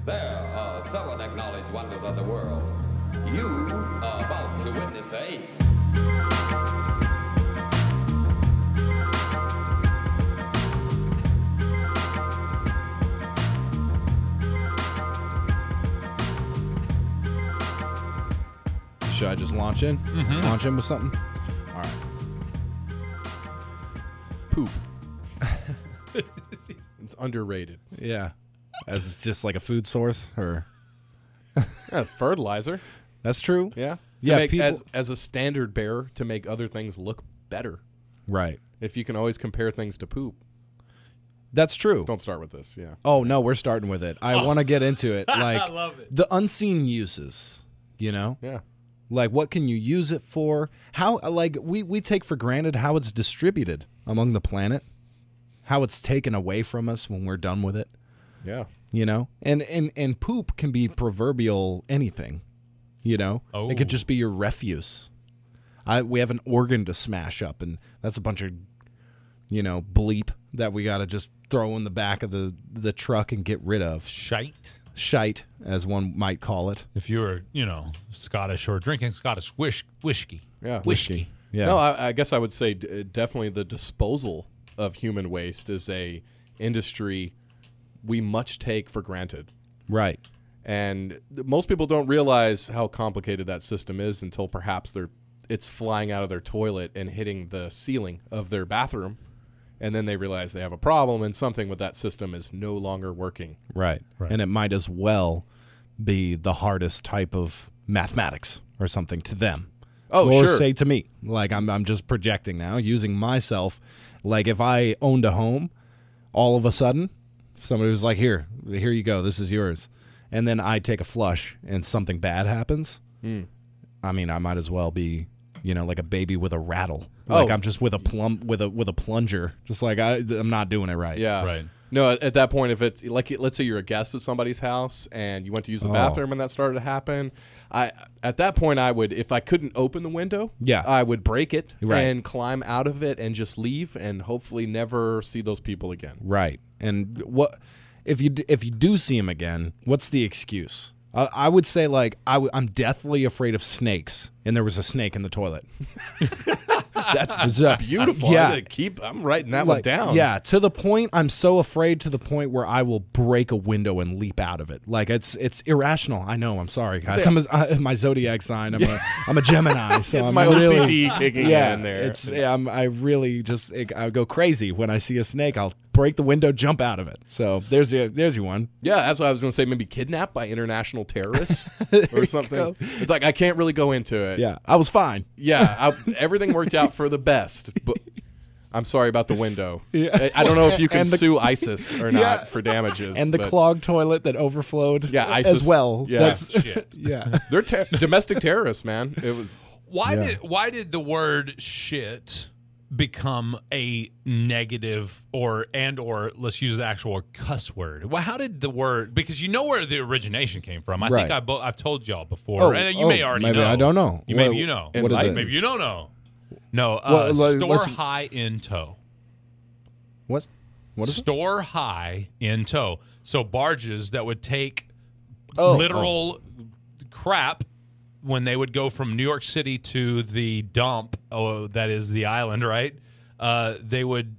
There are 7 acknowledged wonders of the world. You are about to witness the 8th. Should I just launch in? Mm-hmm. Launch in with something? All right. Poop. It's underrated. Yeah. As just like a food source, or That's fertilizer. that's true. Yeah. Yeah, Make, people- as a standard bearer to make other things look better. Right. If you can always compare things to poop. That's true. Don't start with this. Yeah. Oh no, we're starting with it. I want to get into it. Like I love it. the unseen uses. You know, Yeah. like what can you use it for? How like we take for granted how it's distributed among the planet, how it's taken away from us when we're done with it. Yeah. You know, and poop can be proverbial anything. You know, it could Oh. just be your refuse. We have an organ to smash up, and that's a bunch of, bleep that we got to just throw in the back of the truck and get rid of. Shite, as one might call it. If you were, Scottish or drinking Scottish whiskey. Yeah. Whiskey. Yeah. No, I guess I would say definitely the disposal of human waste is a industry we much take for granted. Right. And most people don't realize how complicated that system is until perhaps it's flying out of their toilet and hitting the ceiling of their bathroom. And then they realize they have a problem and something with that system is no longer working. Right. And it might as well be the hardest type of mathematics or something to them. Oh, or sure. say to me, like I'm just projecting now, using myself. Like if I owned a home, all of a sudden, somebody was like, here you go, this is yours. And then I take a flush and something bad happens. I mean, I might as well be, like a baby with a rattle. Like I'm just with a plunger. Just like I'm not doing it right. Yeah. Right. No, at that point, if it's like, let's say you're a guest at somebody's house and you went to use the bathroom and that started to happen, at that point I would, if I couldn't open the window, Yeah. I would break it Right. and climb out of it and just leave and hopefully never see those people again. Right. And what if you do see him again? What's the excuse? I would say like I'm deathly afraid of snakes, and there was a snake in the toilet. That's beautiful. Yeah. I'm writing that one Like, down. Yeah, to the point I'm so afraid to the point where I will break a window and leap out of it. Like it's irrational. I know. I'm sorry, guys. My zodiac sign. I'm a Gemini, so I'm my really, OCD kicking yeah, in there. I really just I go crazy when I see a snake. I'll break the window, jump out of it. So there's your one. Yeah, that's what I was going to say. Maybe kidnapped by international terrorists or something. It's like I can't really go into it. Yeah, I was fine. Yeah, everything worked out for the best, but I'm sorry about the window. Yeah. I don't know if you can And the- sue ISIS or not Yeah. for damages. And the but clogged toilet that overflowed. Yeah, ISIS. as well. Yeah. That's, Shit. yeah. They're domestic terrorists, man. It was, Why did the word shit become a negative or let's use the actual cuss word? Well, how did the word, because you know where the origination came from. I think Right. I've told y'all before, and you may already maybe know. I don't know. Maybe you know. What is it? Maybe you don't know. No, Well, store let's- high in tow. What? What is it? Store high in tow. So barges that would take Oh, literal crap when they would go from New York City to the dump, that is the island, right? They would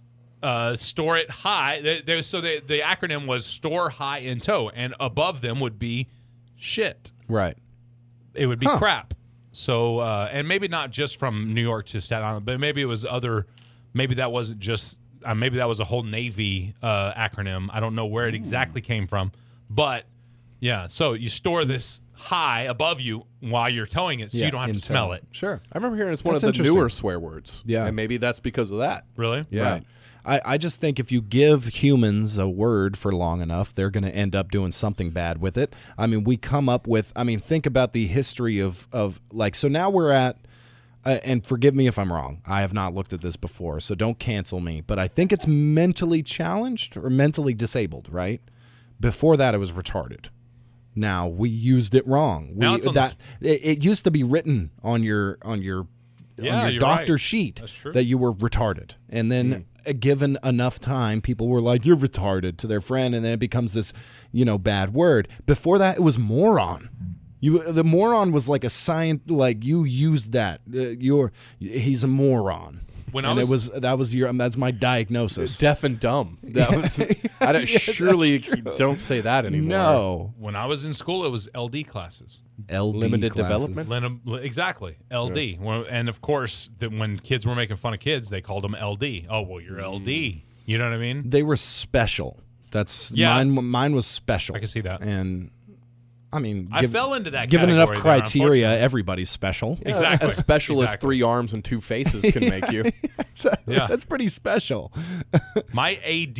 store it high. The acronym was store high in tow, and above them would be shit. Right. It would be crap. So, and maybe not just from New York to Staten Island, but maybe it was other. Maybe that wasn't just. Maybe that was a whole Navy acronym. I don't know where it exactly came from, but yeah. So you store this high above you while you're towing it, so you don't have to smell it. Sure. I remember hearing it's one That's of the interesting. newer swear words. Yeah. And maybe that's because of that. Really? Yeah. Right. I just think if you give humans a word for long enough, they're going to end up doing something bad with it. I mean, we come up with, think about the history of like, so now we're at, and forgive me if I'm wrong. I have not looked at this before, so don't cancel me. But I think it's mentally challenged or mentally disabled, right? Before that, it was retarded. Now we used it wrong. Now it's on it used to be written on your Yeah, your you're doctor right. sheet That's true. that you were retarded. And then given enough time, people were like, "You're retarded" to their friend, and then it becomes this, bad word. Before that, it was moron. The moron was like a science, like you used that. He's a moron. When That's my diagnosis. Deaf and dumb. That was. I don't, surely don't say that anymore. No, When I was in school, it was LD classes. LD Limited classes. development? Exactly, LD. Well, and of course, when kids were making fun of kids, they called them LD. Oh, well, you're LD. You know what I mean? They were special. That's Yeah. Mine was special. I can see that. And I mean, I fell into that given enough category there, criteria, unfortunately. everybody's special. Exactly. A special as Exactly. 3 arms and 2 faces can make you. Yeah. That's pretty special. My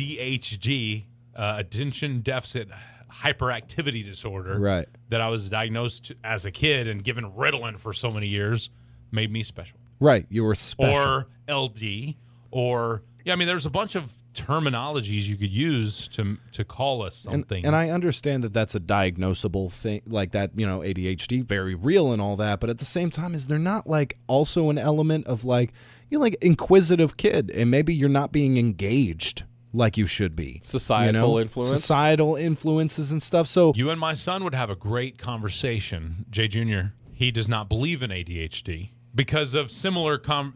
ADHD, attention deficit hyperactivity disorder, Right. that I was diagnosed as a kid and given Ritalin for so many years, made me special. Right, you were special. Or LD, or there's a bunch of terminologies you could use to call us something. And I understand that that's a diagnosable thing, like that, ADHD, very real and all that. But at the same time, is there not like also an element of like, you're like inquisitive kid, and maybe you're not being engaged like you should be. Societal influence? Societal influences and stuff. So you and my son would have a great conversation. Jay Jr., he does not believe in ADHD because of similar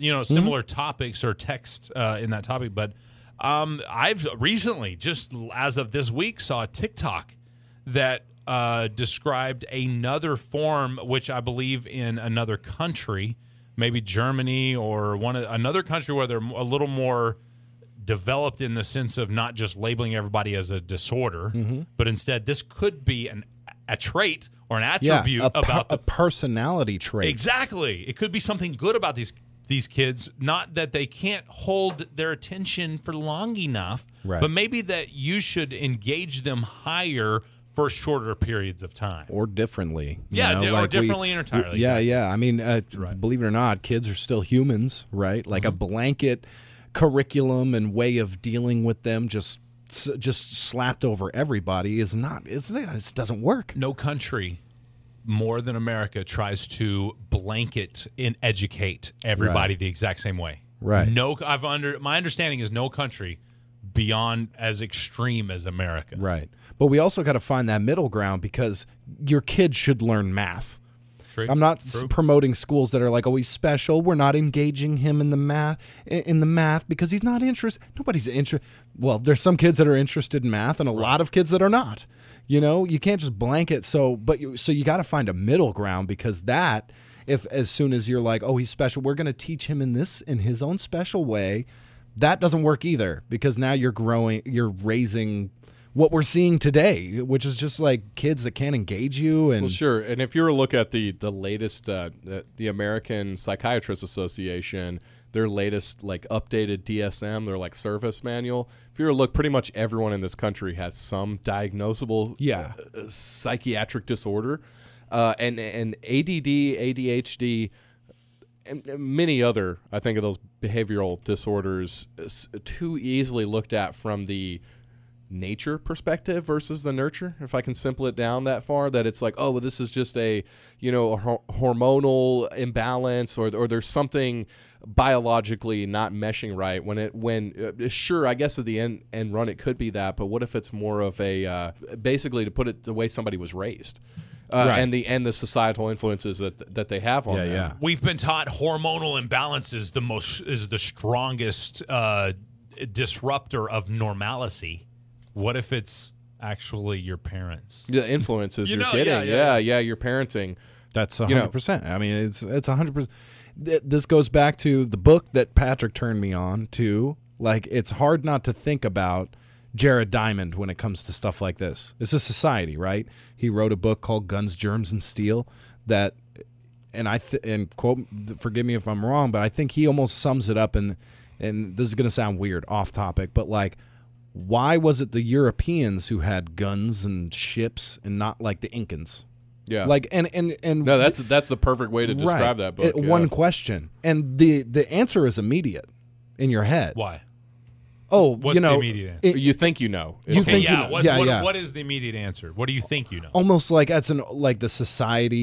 topics or text in that topic. But I've recently, just as of this week, saw a TikTok that described another form, which I believe in another country, maybe Germany or another country where they're a little more developed in the sense of not just labeling everybody as a disorder, but instead this could be a trait or an attribute about a personality trait. Exactly. It could be something good about these kids, not that they can't hold their attention for long enough, Right. but maybe that you should engage them higher for shorter periods of time. Or differently. Yeah, or differently entirely. Yeah, exactly. yeah. I mean, believe it or not, kids are still humans, right? Like a blanket curriculum and way of dealing with them just slapped over everybody is not. It doesn't work. No country more than America tries to blanket and educate everybody the exact same way. Right. My understanding is no country beyond as extreme as America. Right. But we also got to find that middle ground because your kid should learn math. True. I'm not True. promoting schools that are like, oh, he's special. We're not engaging him in the math because he's not interested. Nobody's interested. Well, there's some kids that are interested in math and a lot of kids that are not. You can't just blanket. So you got to find a middle ground because that, if as soon as you're like, oh, he's special, we're going to teach him in his own special way, that doesn't work either because now you're raising what we're seeing today, which is just like kids that can't engage you. And Well, sure. And if you were to look at the latest, the American Psychiatrists Association, their latest like updated DSM, their like service manual. If you were to look, pretty much everyone in this country has some diagnosable psychiatric disorder, and ADD, ADHD, and many other, I think, of those behavioral disorders too easily looked at from the nature perspective versus the nurture, if I can simple it down that far, that it's like, oh, well, this is just a hormonal imbalance or there's something biologically not meshing right when sure, I guess at the end run it could be that, but what if it's more of a basically, to put it the way somebody was raised, Right. and the societal influences that they have on them. We've been taught hormonal imbalance is the strongest disruptor of normalcy. What if it's actually your parents? The influences you're getting. yeah. Your parenting. That's 100%. I mean, it's 100%. This goes back to the book that Patrick turned me on to. Like, it's hard not to think about Jared Diamond when it comes to stuff like this. This is Society, right? He wrote a book called Guns, Germs, and Steel that, and quote, forgive me if I'm wrong, but I think he almost sums it up, and this is going to sound weird, off topic, but like, why was it the Europeans who had guns and ships and not like the Incans? Yeah. Like and No, that's the perfect way to describe that book. One question, and the answer is immediate in your head. Why? Oh, What's the immediate answer? You think you know. You think you know. What is the immediate answer? What do you think you know? Almost like that's like the society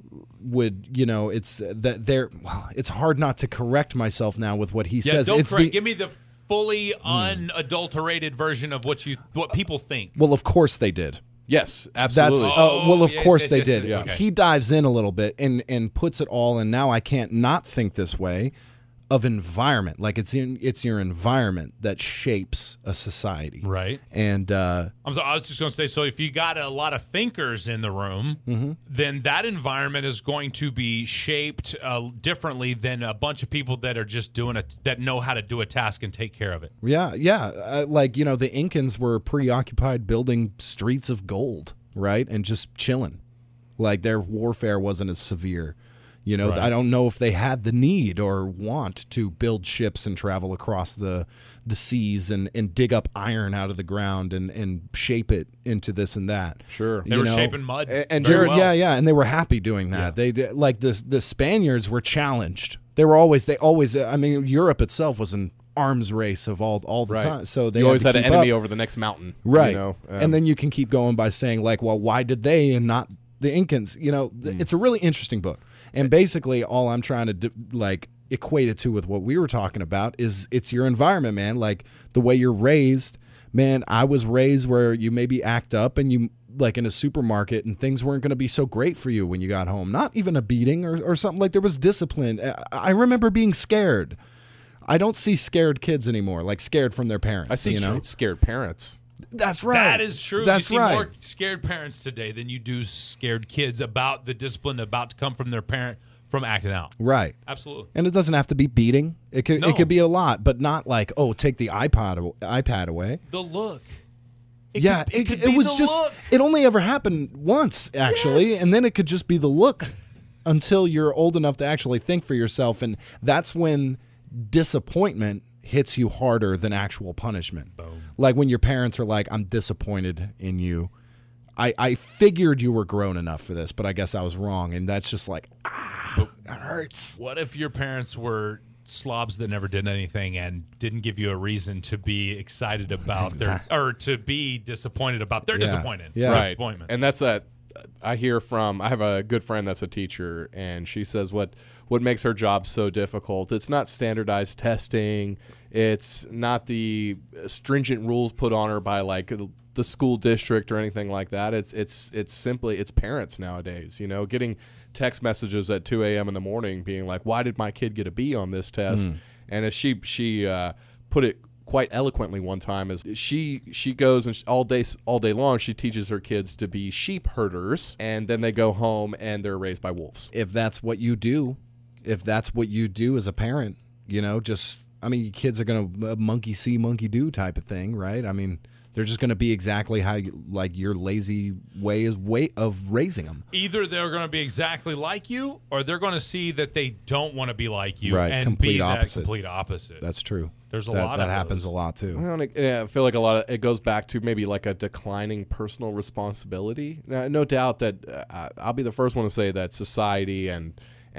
would, you know, it's that they're. Well, it's hard not to correct myself now with what he says. Don't It's correct. Give me the fully unadulterated version of what people think. Well, of course they did. Yes, absolutely. That's well, of course yes, they yes, did. yes, okay. He dives in a little bit and puts it all. And now I can't not think this way of environment. Like it's your environment that shapes a society, Right. And I was just going to say, so if you got a lot of thinkers in the room, then that environment is going to be shaped differently than a bunch of people that are just that know how to do a task and take care of it. yeah. Like, you know, the Incans were preoccupied building streets of gold, right, and just chilling. Like their warfare wasn't as severe. You know, Right. I don't know if they had the need or want to build ships and travel across the seas and dig up iron out of the ground and shape it into this and that. Sure. They were shaping mud. And very Jared, well. Yeah, and they were happy doing that. They did, like the Spaniards were challenged. They always. I mean, Europe itself was an arms race of all the right. time. So they you always to had an keep enemy up. over the next mountain. Right. You know? And then you can keep going by saying, like, well, why did they and not the Incans? You know, it's a really interesting book. And basically all I'm trying to equate it to with what we were talking about is it's your environment, man. Like the way you're raised, man. I was raised where you maybe act up and you like in a supermarket and things weren't going to be so great for you when you got home. Not even a beating or something. Like there was discipline. I remember being scared. I don't see scared kids anymore, like scared from their parents. I see you know? scared parents. That's right. That is true. That's you see right. more scared parents today than you do scared kids about the discipline about to come from their parent from acting out. Right. Absolutely. And it doesn't have to be beating. It could No. be a lot, but not like, oh, take the iPad away. The look. It could be was the just look. it only ever happened once actually, Yes. and then it could just be the look until you're old enough to actually think for yourself, and that's when disappointment hits you harder than actual punishment. Boom. Like when your parents are like, I'm disappointed in you. I figured you were grown enough for this, but I guess I was wrong, and that's just like, that hurts. What if your parents were slobs that never did anything and didn't give you a reason to be excited about or to be disappointed about their disappointment? Yeah. Right. Disappointment. And that's I have a good friend that's a teacher, and she says what makes her job so difficult, it's not standardized testing, it's not the stringent rules put on her by like the school district or anything like that. It's simply it's parents nowadays, you know, getting text messages at 2 a.m. in the morning being like, why did my kid get a B on this test? And as she put it quite eloquently one time, is she goes and all day long she teaches her kids to be sheep herders, and then they go home and they're raised by wolves. If that's what you do as a parent, you know, just, I mean, kids are going to monkey see, monkey do type of thing, right? I mean, they're just going to be exactly how your lazy way of raising them. Either they're going to be exactly like you, or they're going to see that they don't want to be like you, Right, and complete be opposite. that complete opposite. That's true. There's a that, lot that of happens those. a lot too. Well, I feel like a lot of it goes back to maybe like a declining personal responsibility. No doubt that I'll be the first one to say that society and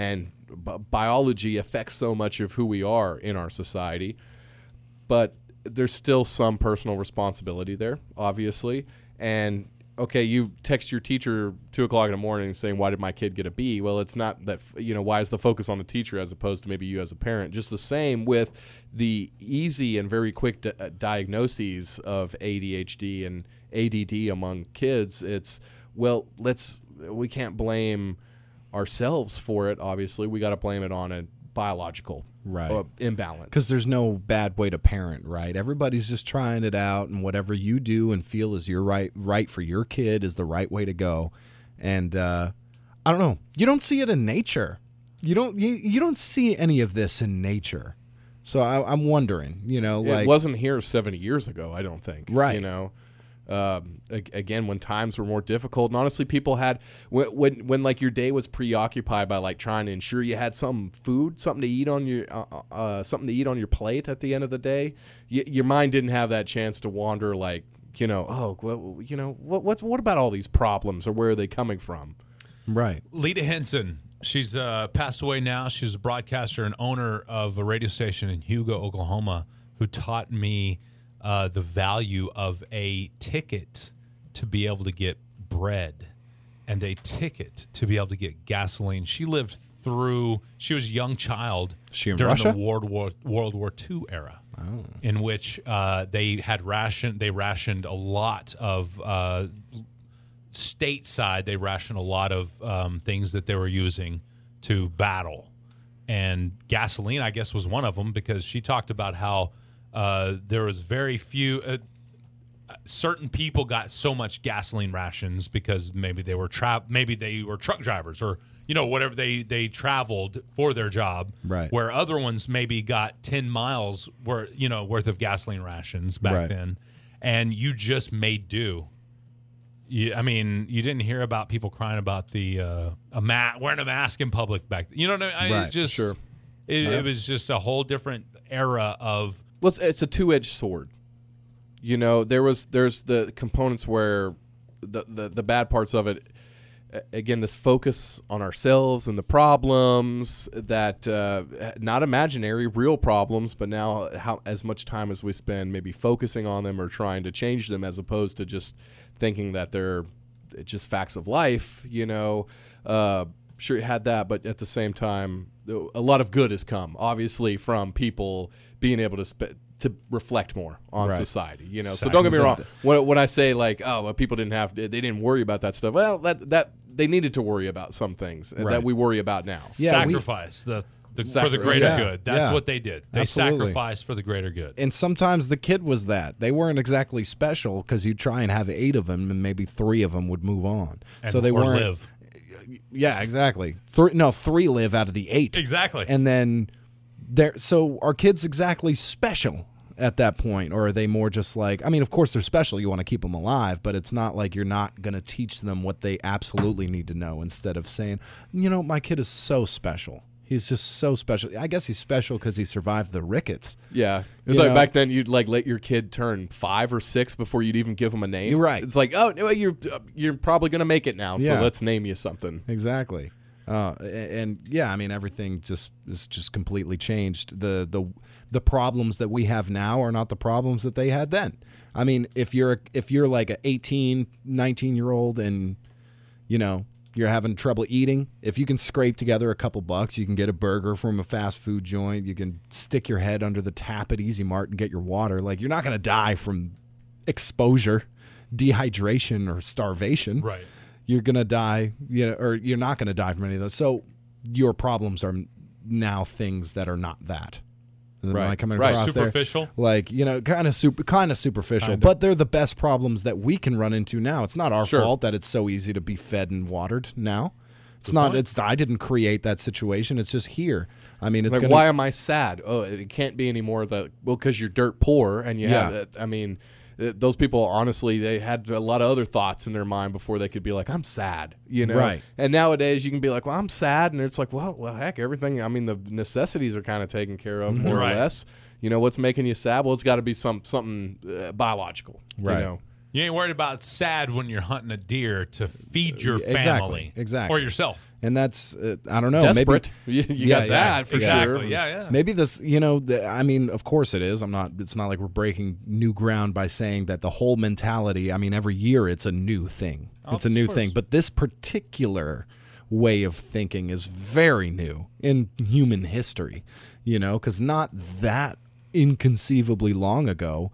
biology affects so much of who we are in our society, but there's still some personal responsibility there, obviously. And okay, you text your teacher 2 o'clock in the morning saying, why did my kid get a B? Well, it's not that, you know, why is the focus on the teacher as opposed to maybe you as a parent? Just the same with the easy and very quick diagnoses of ADHD and ADD among kids. It's, well, we can't blame ourselves for it, obviously. We got to blame it on a biological imbalance. Because there's no bad way to parent, right? Everybody's just trying it out, and whatever you do and feel is your right for your kid is the right way to go. And I don't know. You don't see it in nature. You don't see any of this in nature. So I'm wondering, you know, it wasn't here 70 years ago, I don't think. Right. You know, again, when times were more difficult, and honestly, people had when like your day was preoccupied by like trying to ensure you had something to eat on your plate at the end of the day. Your mind didn't have that chance to wander, like, you know, what about all these problems, or where are they coming from? right. Lita Henson, she's passed away now. She's a broadcaster and owner of a radio station in Hugo, Oklahoma, who taught me the value of a ticket to be able to get bread. and a ticket to be able to get gasoline. She lived through. She was a young child She in during Russia? the World War II era, in which they rationed a lot of stateside. They rationed a lot of things that they were using to battle. And gasoline, I guess, was one of them, because she talked about how there was very few. Certain people got so much gasoline rations because maybe they were truck drivers, or whatever they traveled for their job. Right. Where other ones maybe got 10 miles worth of gasoline rations back Right. then, and you just made do. You didn't hear about people crying about the wearing a mask in public back then. You know what I mean? Right, It's just, sure. It was just a whole different era of. It's a two-edged sword. There's the components where the bad parts of it. Again, this focus on ourselves and the problems that not imaginary, real problems, but now how as much time as we spend maybe focusing on them or trying to change them, as opposed to just thinking that they're just facts of life. Sure, it had that, but at the same time, a lot of good has come, obviously, from people being able to reflect more on Right. society. So don't get me wrong. When I say people they didn't worry about that stuff. Well, that they needed to worry about some things Right. that we worry about now. Yeah, sacrifice for the greater Yeah, good. That's yeah. what they did. They Absolutely. sacrificed for the greater good. And sometimes the kid was that. They weren't exactly special, because you try and have 8 of them, and maybe 3 of them would move on. So they or weren't. live. Yeah, exactly. 3 live out of the 8. Exactly. And then so are kids exactly special at that point, or are they more just like, of course they're special, you want to keep them alive, but it's not like you're not going to teach them what they absolutely need to know, instead of saying, my kid is so special. He's just so special. I guess he's special because he survived the rickets. Yeah, it's You like know? back then you'd let your kid turn 5 or 6 before you'd even give him a name. You're right. It's like, oh, no, you're probably gonna make it now, so Yeah. let's name you something. Exactly. And yeah, everything is just completely changed. The problems that we have now are not the problems that they had then. If you're like an 18, 19-year-old and you're having trouble eating, if you can scrape together a couple bucks, you can get a burger from a fast food joint, you can stick your head under the tap at Easy Mart and get your water. Like, you're not going to die from exposure, dehydration, or starvation. Right. You're going to die, or you're not going to die from any of those. So your problems are now things that are not that. Am I coming Right. across there? Superficial? Like, kind of superficial, Kinda. but they're the best problems that we can run into now. It's not our Sure. fault that it's so easy to be fed and watered now. It's Good not. point. I didn't create that situation. It's just here. It's Like, gonna, why am I sad? Oh, it can't be any more because you're dirt poor and you Yeah. have. Those people, honestly, they had a lot of other thoughts in their mind before they could be like, I'm sad, Right. And nowadays you can be like, well, I'm sad. And it's like, well, heck, everything. The necessities are kind of taken care of more Right. or less. What's making you sad? Well, it's got to be something biological. Right. You ain't worried about sad when you're hunting a deer to feed your Exactly, family. exactly. Or yourself. and that's I don't know. Desperate. Maybe You Yeah, got yeah, that for exactly. sure. Yeah. Maybe this, of course it is. It's not like we're breaking new ground by saying that the whole mentality, every year it's a new thing. It's a new thing. But this particular way of thinking is very new in human history, because not that inconceivably long ago,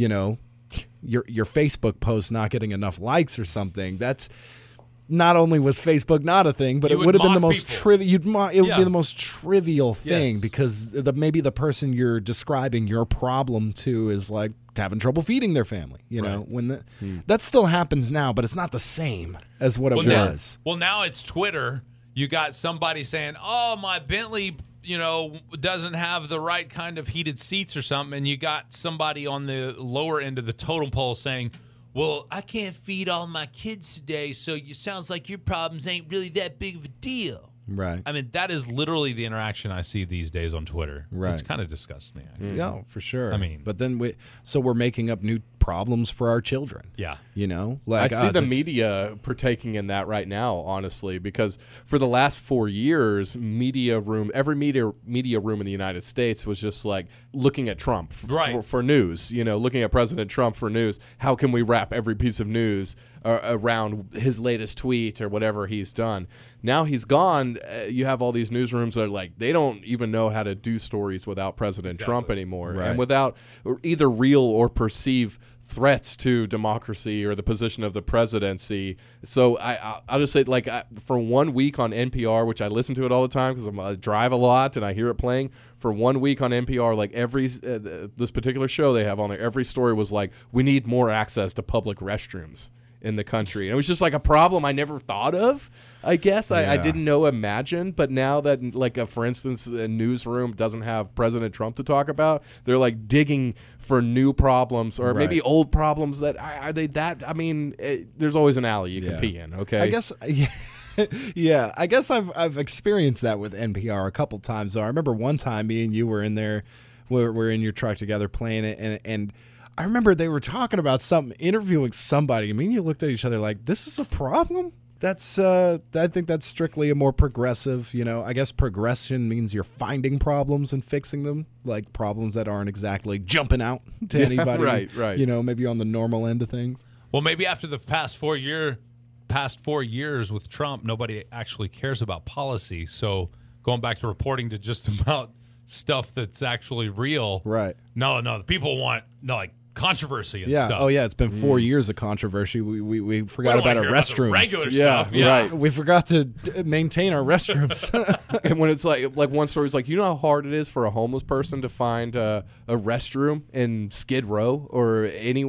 your Facebook post not getting enough likes or something, that's not only was Facebook not a thing, but You it would would have been the mock most people. trivial. It would Yeah. be the most trivial thing Yes. because maybe the person you're describing your problem to is like having trouble feeding their family. Right. When that still happens now, but it's not the same as what it now, was. now it's Twitter. You got somebody saying, "Oh, my Bentley, doesn't have the right kind of heated seats or something," and you got somebody on the lower end of the totem pole saying, "Well, I can't feed all my kids today, so it sounds like your problems ain't really that big of a deal." Right. That is literally the interaction I see these days on Twitter. Right. It's kind of disgusts me, actually. Yeah, for sure. I mean- but then we're making up new problems for our children. Yeah. You know, I see the that's- media partaking in that right now, honestly, because for the last 4 years, every media room in the United States was just like looking at Trump Right. for news, looking at President Trump for news. How can we wrap every piece of news around his latest tweet or whatever he's done? Now he's gone. You have all these newsrooms that are like, they don't even know how to do stories without President Trump anymore, Right. and without either real or perceived threats to democracy or the position of the presidency. So I'll just say, like, for 1 week on NPR, which I listen to it all the time because I drive a lot and I hear it playing. For 1 week on NPR, like this particular show they have on there, every story was like, we need more access to public restrooms in the country. And it was just like a problem I never thought of, I guess. I Yeah. didn't imagine. But now that, like, for instance, a newsroom doesn't have President Trump to talk about, they're like digging for new problems or maybe Right. old problems that are they that, I mean, there's always an alley you can Yeah. pee in, okay? I guess, yeah. I guess I've experienced that with NPR a couple times. Though I remember one time me and you were in there, we're in your truck together playing it, and I remember they were talking about something, interviewing somebody. I mean, you looked at each other like, "This is a problem." That's I think that's strictly a more progressive. I guess progression means you're finding problems and fixing them, like problems that aren't exactly jumping out to anybody. right. Maybe on the normal end of things. Well, maybe after the past 4 years with Trump, nobody actually cares about policy. So going back to reporting to just about stuff that's actually real. Right. No, the people want like controversy and Yeah. stuff. Oh, yeah. It's been 4 years of controversy. We We forgot don't about wanna our hear about the restrooms. regular Yeah, stuff. Yeah. right. We forgot to maintain our restrooms. And when it's like one story is like, how hard it is for a homeless person to find a restroom in Skid Row or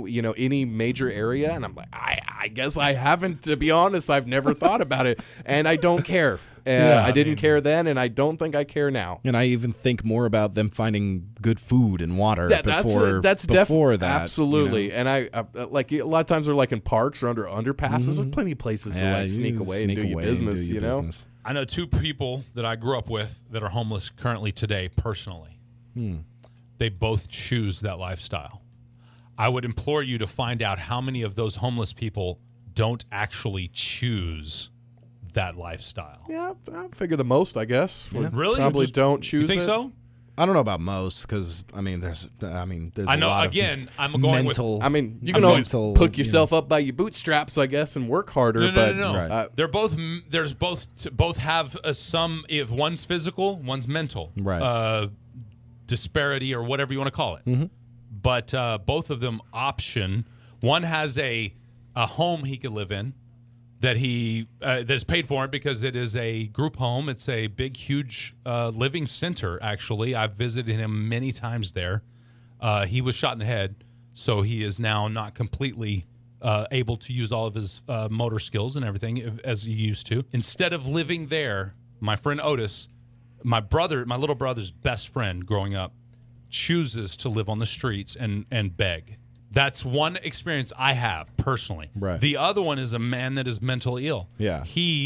any major area, and I'm like, I guess I haven't, to be honest. I've never thought about it, and I don't care. I didn't care then, and I don't think I care now. And I even think more about them finding good food and water That's before that. Absolutely. And I like a lot of times they're like in parks or under underpasses. There's plenty of places to like you sneak just away and do your business. business. I know two people that I grew up with that are homeless currently today personally. They both choose that lifestyle. I would implore you to find out how many of those homeless people don't actually choose that lifestyle. Yeah, I figure the most, I guess. would Really? Probably Just- don't choose You think it. so? I don't know about most because there's I a know. lot of Again, I'm going with. mental. I mean, you I'm can always mental, hook yourself up by your bootstraps, I guess, and work harder. No. Right. They're both. There's both have some. If one's physical, one's mental. Right. Disparity or whatever you want to call it. But both of them option. One has a home he could live in that that's paid for it because it is a group home. It's a big, huge living center. Actually, I've visited him many times there. He was shot in the head, so he is now not completely able to use all of his motor skills and everything as he used to. Instead of living there, my friend Otis, my little brother's best friend growing up, chooses to live on the streets and beg. That's one experience I have personally. Right. The other one is a man that is mentally ill. Yeah.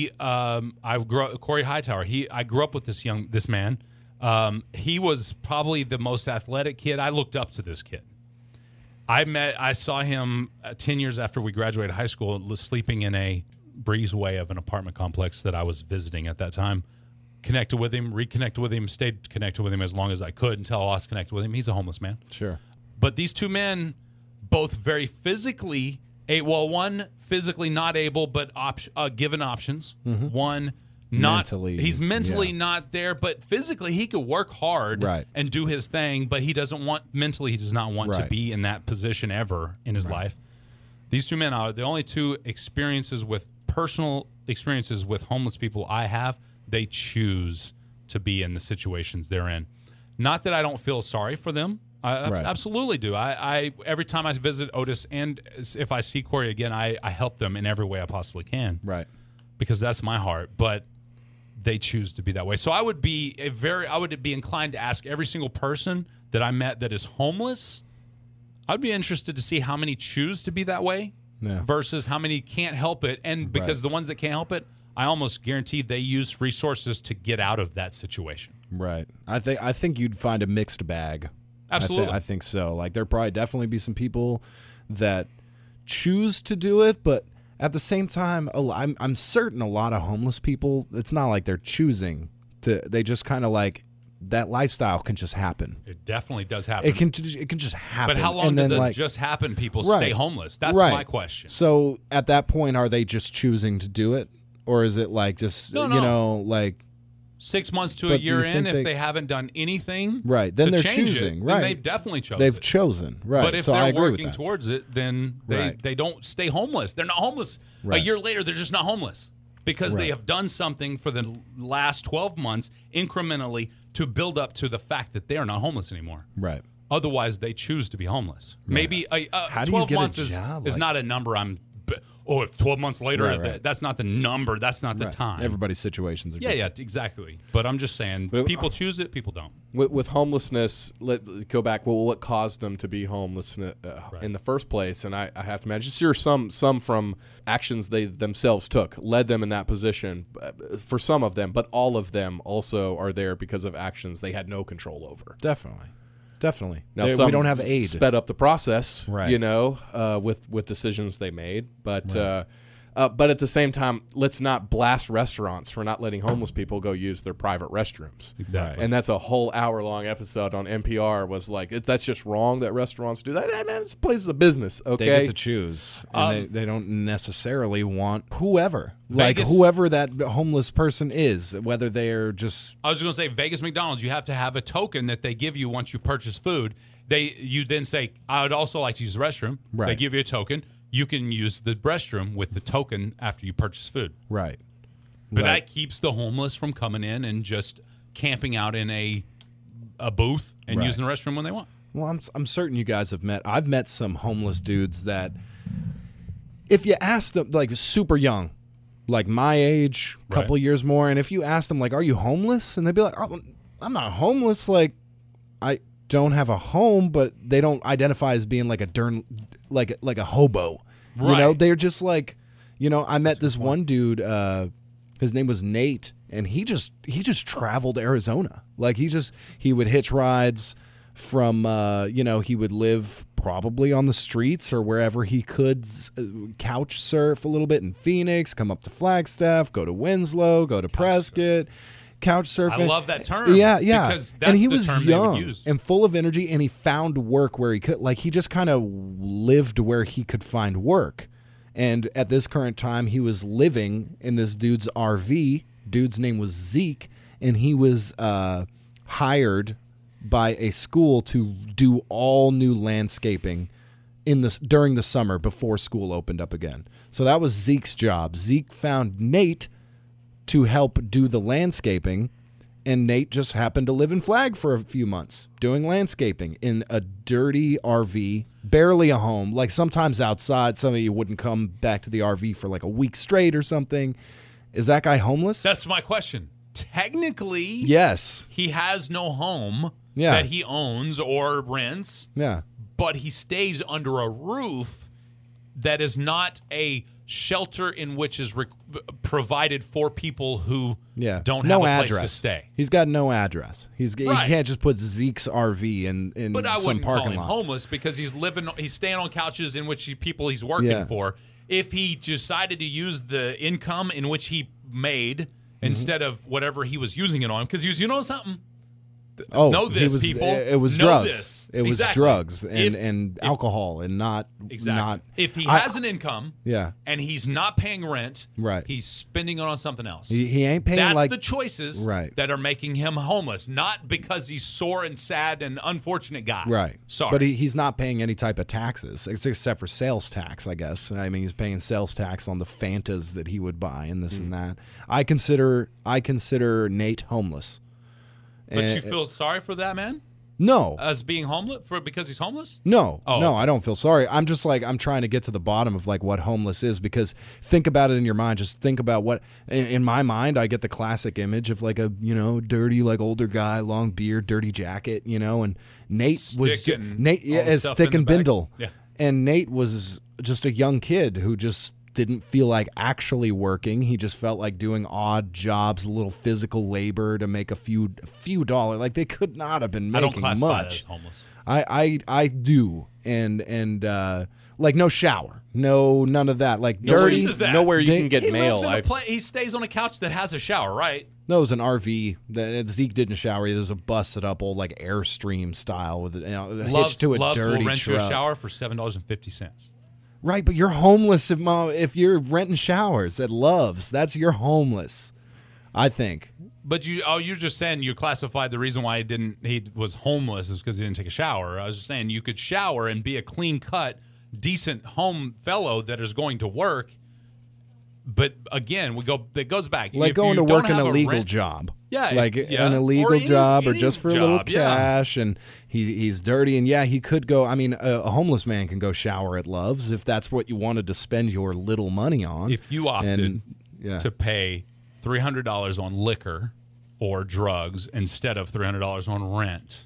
Corey Hightower. I grew up with this man. He was probably the most athletic kid. I looked up to this kid. I saw him 10 years after we graduated high school, sleeping in a breezeway of an apartment complex that I was visiting at that time. Connected with him, reconnected with him, stayed connected with him as long as I could until I lost connected with him. He's a homeless man. Sure. But these two men, both very physically, one physically not able, but given options. One not he's mentally not there, but physically he could work hard and do his thing, but he does not want to be in that position ever in his life. These two men are the only two personal experiences with homeless people I have. They choose to be in the situations they're in. Not that I don't feel sorry for them. I absolutely do. I every time I visit Otis and if I see Corey again, I help them in every way I possibly can. Right. Because that's my heart. But they choose to be that way. So I would be inclined to ask every single person that I met that is homeless. I'd be interested to see how many choose to be that way versus how many can't help it. And because the ones that can't help it, I almost guarantee they use resources to get out of that situation. Right. I think you'd find a mixed bag. Absolutely. I think so. Like there'd probably definitely be some people that choose to do it, but at the same time, I'm certain a lot of homeless people, it's not like they're choosing to. They just kind of like that lifestyle can just happen. It definitely does happen. It can just happen. But how long and do then, the like, just happen people Right. stay homeless? That's Right. my question. So at that point, are they just choosing to do it, or is it like just No. you know like 6 months to a But do you year in, think if they- they haven't done anything Right, then to they're change choosing, it, right. then they've definitely chosen they've it. chosen? Right. But if so I they're agree with working that. towards it, then Right. they don't stay homeless. They're not homeless. Right. A year later, they're just not homeless because they Right. have done something for the last 12 months incrementally to build up to the fact that they are not homeless anymore. Right. Otherwise, they choose to be homeless. Maybe How do you 12 get a months is job like- not a number if 12 months later, Right. that's not the number. That's not the Right. time. Everybody's situations are Yeah, different. exactly. But I'm just saying, people choose it, people don't. With homelessness, let go back. Well, what caused them to be homeless in the first place? And I have to imagine, sure, some from actions they themselves took led them in that position. For some of them, but all of them also are there because of actions they had no control over. Definitely. Now, we some don't have aid. sped up the process, Right. you know, with decisions they made. But at the same time, let's not blast restaurants for not letting homeless people go use their private restrooms. Exactly. And that's a whole hour-long episode on NPR was like, that's just wrong that restaurants do that. Hey, man, this place is a business, okay? They get to choose, and they don't necessarily want whoever, Vegas- like whoever that homeless person is, whether they're just I was going to say Vegas McDonald's. You have to have a token that they give you once you purchase food. You then say, I would also like to use the restroom. Right. They give you a token. You can use the restroom with the token after you purchase food. right. But Right. that keeps the homeless from coming in and just camping out in a booth and Right. using the restroom when they want. Well, I'm certain you guys have met. I've met some homeless dudes that, if you asked them, like super young, like my age, couple Right. years more, and if you asked them, like, "Are you homeless?" and they'd be like, "Oh, I'm not homeless. Like, I don't have a home," but they don't identify as being like like a hobo. You know, Right. they're just like, you know, I met this one dude. His name was Nate, and he just traveled Arizona. Like he would hitch rides from he would live probably on the streets or wherever he could, couch surf a little bit in Phoenix, come up to Flagstaff, go to Winslow, go to Prescott, couch surfing. I love that term. Yeah. Because that's and he the was term young they would use. and full of energy, and he found work where he could. Like, he just kind of lived where he could find work. And at this current time, he was living in this dude's RV. Dude's name was Zeke, and he was hired by a school to do all new landscaping during the summer before school opened up again. So that was Zeke's job. Zeke found Nate to help do the landscaping, and Nate just happened to live in Flag for a few months doing landscaping in a dirty RV, barely a home. Like, sometimes outside, some of you wouldn't come back to the RV for like a week straight or something. Is that guy homeless? That's my question. Technically, Yes. he has no home Yeah. that he owns or rents, Yeah. but he stays under a roof that is not a shelter in which is provided for people who Yeah. don't no have a address. place to stay. He's got no address. He Right. can't just put Zeke's RV in But I some wouldn't call parking him lot. homeless because he's staying on couches in which people he's working Yeah. for. If he decided to use the income in which he made Mm-hmm. instead of whatever he was using it on, because he was, something. Oh, know he this, was, people. It was Know drugs. this. It was Exactly. drugs If- and alcohol, and not Exactly. not. If he I- has an income, Yeah. and he's not paying rent, Right. he's spending it on something else. He ain't paying That's like the choices Right. that are making him homeless, not because he's sore and sad and unfortunate guy. right. Sorry. But he's not paying any type of taxes except for sales tax, I guess. I mean, he's paying sales tax on the Fantas that he would buy and this and that. I consider Nate homeless. But And- you feel sorry for that man no. as being homeless because he's homeless? No, Oh. no, I don't feel sorry. I'm just like, I'm trying to get to the bottom of like what homeless is, because think about it in your mind. Just think about what, in my mind, I get the classic image of like a, dirty, like older guy, long beard, dirty jacket, and Nate Stick and Nate, all the yeah, stuff stick in and the back. bindle. Yeah. And Nate was just a young kid who just didn't feel like actually working. He just felt like doing odd jobs, a little physical labor to make a few dollars. Like, they could not have been I making don't classify that much. as homeless. I do, and like no shower, none of that. Like He dirty. chooses that. Nowhere you can get He mail. lives in a he stays on a couch that has a shower, right? No, it was an RV that Zeke didn't shower. There was a busted up old like Airstream style with hitched to a Loves dirty will rent truck. you a shower for $7.50. Right, but you're homeless if you're renting showers at Love's. You're homeless, I think. But you're just saying you classified the reason why he was homeless is because he didn't take a shower. I was just saying you could shower and be a clean cut, decent home fellow that is going to work. But again, it goes back. Like If going you to don't work an have a illegal rent- job. Yeah, like yeah. an illegal Or any- job or any just for a little job, yeah. cash, and he's dirty, and he could go. I mean, a homeless man can go shower at Love's if that's what you wanted to spend your little money on. If you opted And, to pay $300 on liquor or drugs instead of $300 on rent,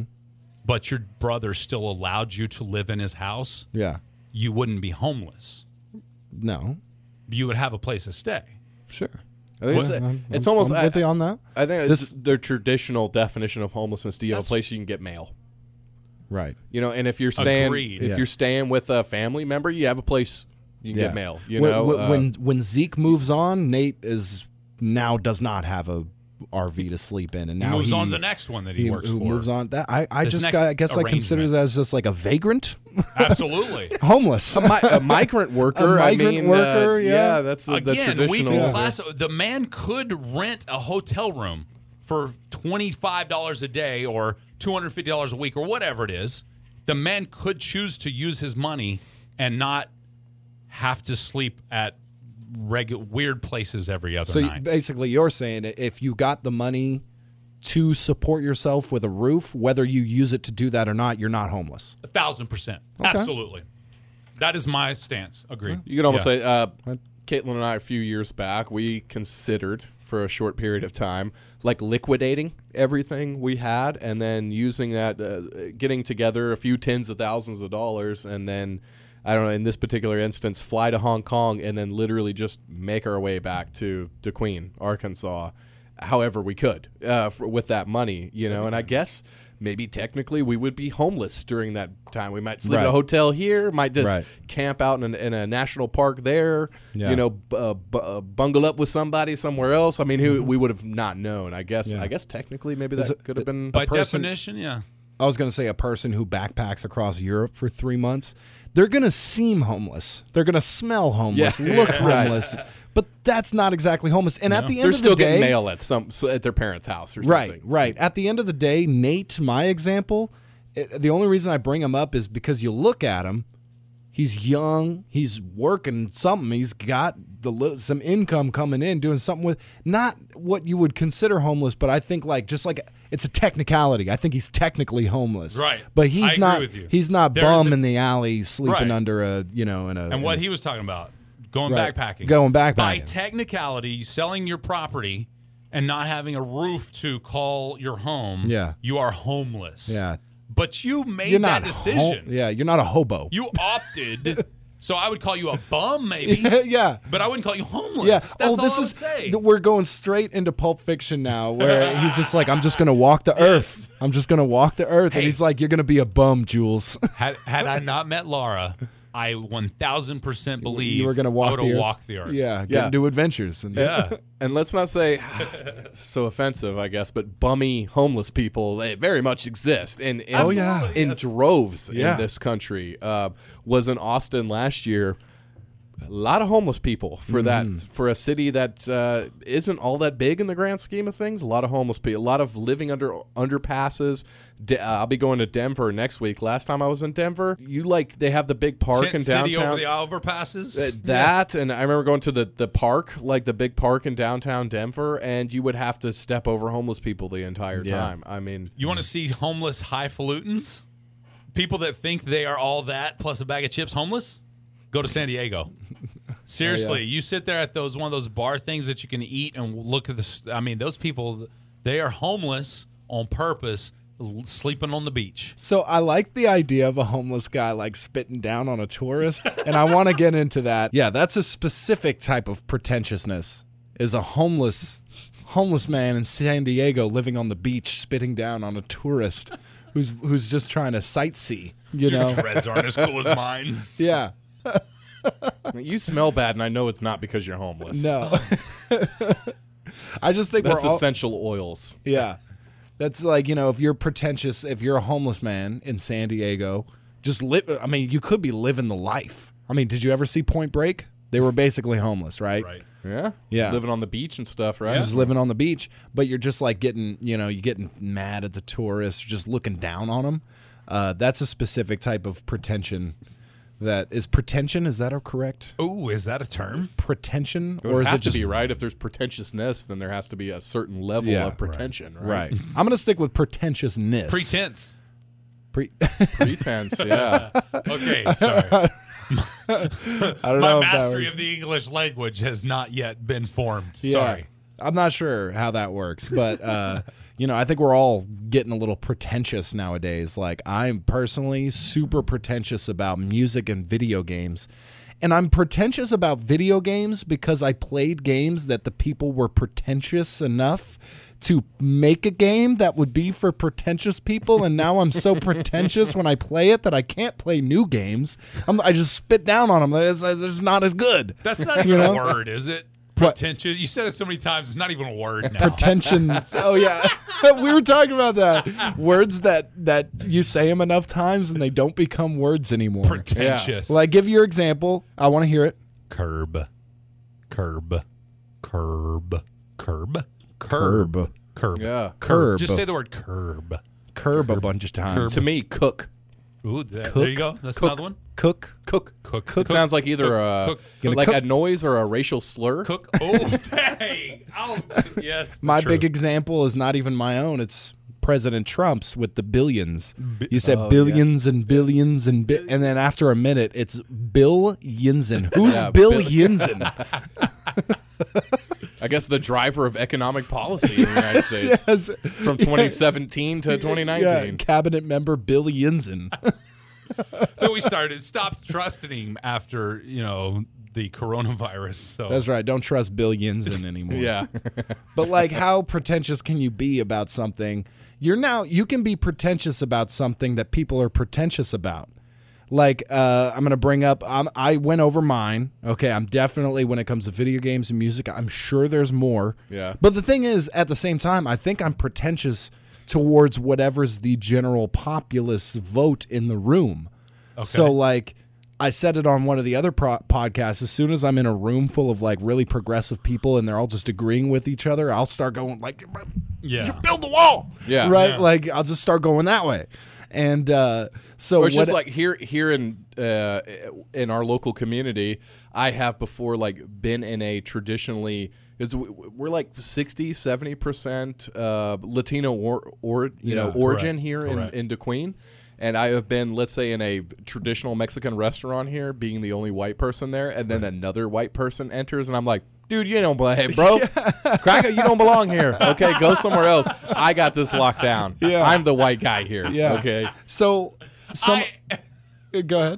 but your brother still allowed you to live in his house, you wouldn't be homeless. No, You would have a place to stay. sure. I think it's almost I'm with you on that. I think it's their traditional definition of homelessness. Do you have a place you can get mail? Right. You know, and if you're staying Agreed. you're staying with a family member, you have a place you can get mail. You when, know, when Zeke moves on, Nate does not have a RV to sleep in, and now Moves he on to the next one that he works for. Moves on. That I This just next I guess I consider arrangement. that as just like a vagrant, Absolutely. homeless. a migrant worker. A migrant I mean, worker, yeah. that's the Again, traditional. we can the man could rent a hotel room for $25 a day or $250 a week or whatever it is. The man could choose to use his money and not have to sleep at weird places every other So night. basically, you're saying that if you got the money to support yourself with a roof, whether you use it to do that or not, you're not homeless. 1,000%. Absolutely. That is my stance. Agreed. You could almost Yeah. say, Caitlin and I, a few years back, we considered for a short period of time, like liquidating everything we had and then using that, getting together a few tens of thousands of dollars and then, I don't know, in this particular instance, fly to Hong Kong and then literally just make our way back to Queen, Arkansas, however we could with that money, you know. And I guess maybe technically we would be homeless during that time. We might sleep at a hotel here, might just camp out in a national park there, you know, bungle up with somebody somewhere else. I mean, we would have not known. I guess technically maybe that could have been By definition, yeah. I was going to say a person who backpacks across Europe for 3 months, they're going to seem homeless. They're going to smell homeless, look homeless, but that's not exactly homeless. And at the end they're of still the day, getting mail at their parents' house or something. Right. At the end of the day, Nate, my example, the only reason I bring him up is because you look at him, he's young, he's working something, he's got some income coming in, doing something with not what you would consider homeless, but I think just like it's a technicality. I think he's technically homeless. Right. But he's I not agree with you. he's not There's bum a- in the alley sleeping Right. under And what he was talking about, going Right. backpacking. Going backpacking. By technicality, selling your property and not having a roof to call your home, you are homeless. Yeah. But you made You're that not decision. you're not a hobo. You opted. So I would call you a bum, maybe. Yeah. But I wouldn't call you homeless. Yeah. That's oh, all this I would is say. we're going straight into Pulp Fiction now, where he's just like, I'm just gonna walk the earth. I'm just gonna walk the earth, and Hey. he's like, you're gonna be a bum, Jules. Had I not met Laura, I 1,000% believe you were gonna I walk would the have earth. walked the earth. Yeah, get Yeah. into adventures. And Yeah. And let's not say so offensive, I guess, but bummy homeless people, they very much exist in Absolutely, in yes. droves Yeah. in this country. Was in Austin last year. A lot of homeless people for for a city that isn't all that big in the grand scheme of things. A lot of homeless people, a lot of living under underpasses. I'll be going to Denver next week. Last time I was in Denver, they have the big park Tent in City downtown. over the overpasses. That and I remember going to the park, like the big park in downtown Denver, and you would have to step over homeless people the entire time. I mean, You want to see homeless highfalutins? People that think they are all that plus a bag of chips homeless? Go to San Diego. Seriously, you sit there at one of those bar things that you can eat and look at those people, they are homeless on purpose, sleeping on the beach. So I like the idea of a homeless guy like spitting down on a tourist, and I want to get into that. Yeah, that's a specific type of pretentiousness. Is a homeless man in San Diego living on the beach spitting down on a tourist who's just trying to sightsee. You Your know? dreads aren't as cool as mine. Yeah. You smell bad, and I know it's not because you're homeless. No. I just think That's we're all, essential oils. yeah. That's like, if you're pretentious, if you're a homeless man in San Diego, just live. I mean, you could be living the life. I mean, did you ever see Point Break? They were basically homeless, right? Right. Yeah? Yeah. Living on the beach and stuff, right? Just living on the beach, but you're just like getting, you're getting mad at the tourists, just looking down on them. That's a specific type of pretension. That is pretension. Is that correct? Ooh, is that a term? Pretension, It or would is have it just to be, right? If there's pretentiousness, then there has to be a certain level Yeah, of pretension, right? I'm gonna stick with pretentiousness. Pretense. Pretense, yeah. Okay, sorry. I don't My know. if that mastery was- of the English language has not yet been formed. Yeah. Sorry. I'm not sure how that works, but I think we're all getting a little pretentious nowadays. Like, I'm personally super pretentious about music and video games. And I'm pretentious about video games because I played games that the people were pretentious enough to make a game that would be for pretentious people, and now I'm so pretentious when I play it that I can't play new games. I just spit down on them. It's not as good. That's not even a word, is it? What? Pretentious. You said it so many times. It's not even a word now. Pretension. Oh yeah, we were talking about that. Words that you say them enough times and they don't become words anymore. Pretentious. Like, give your example. I want to hear it. Curb. Curb. Curb. Curb. Curb. Curb. Yeah. Curb. Just say the word curb. Curb a bunch of times. To me, cook. Ooh, there you go. That's another one. Cook. Cook. Cook. Sounds like either cook. like cook. a noise or a racial slur. Cook. Oh, dang. Ouch. Yes. My true. big example is not even my own. It's President Trump's with the billions. You said Oh, billions and billions and and then after a minute, it's Bill Yinsen. Who's Yeah, Bill Bill- Yinsen? I guess the driver of economic policy in the United States Yes. from 2017 to Yeah, 2019. cabinet member Bill Yinsen. Then we stopped trusting him after, the coronavirus. So That's right. Don't trust Bill Yinsen anymore. Yeah. But like, how pretentious can you be about something? You can be pretentious about something that people are pretentious about. Like, I'm going to bring up, I went over mine. Okay, I'm definitely, when it comes to video games and music, I'm sure there's more. Yeah. But the thing is, at the same time, I think I'm pretentious towards whatever's the general populace vote in the room. Okay. So, like, I said it on one of the other podcasts. As soon as I'm in a room full of, like, really progressive people and they're all just agreeing with each other, I'll start going, like, yeah. build the wall. Yeah. Right? Yeah. Like, I'll just start going that way. And so Or it's just what- like here in our local community, I have before like been in a traditionally we're like 60-70% Latino origin correct, here correct. in DeQueen. And I have been, let's say, in a traditional Mexican restaurant here, being the only white person there, and then another white person enters, and I'm like, dude, you don't belong, hey, bro, Cracker, you don't belong here. Okay, go somewhere else. I got this locked down. Yeah. I'm the white guy here. Yeah. Okay. So, go ahead.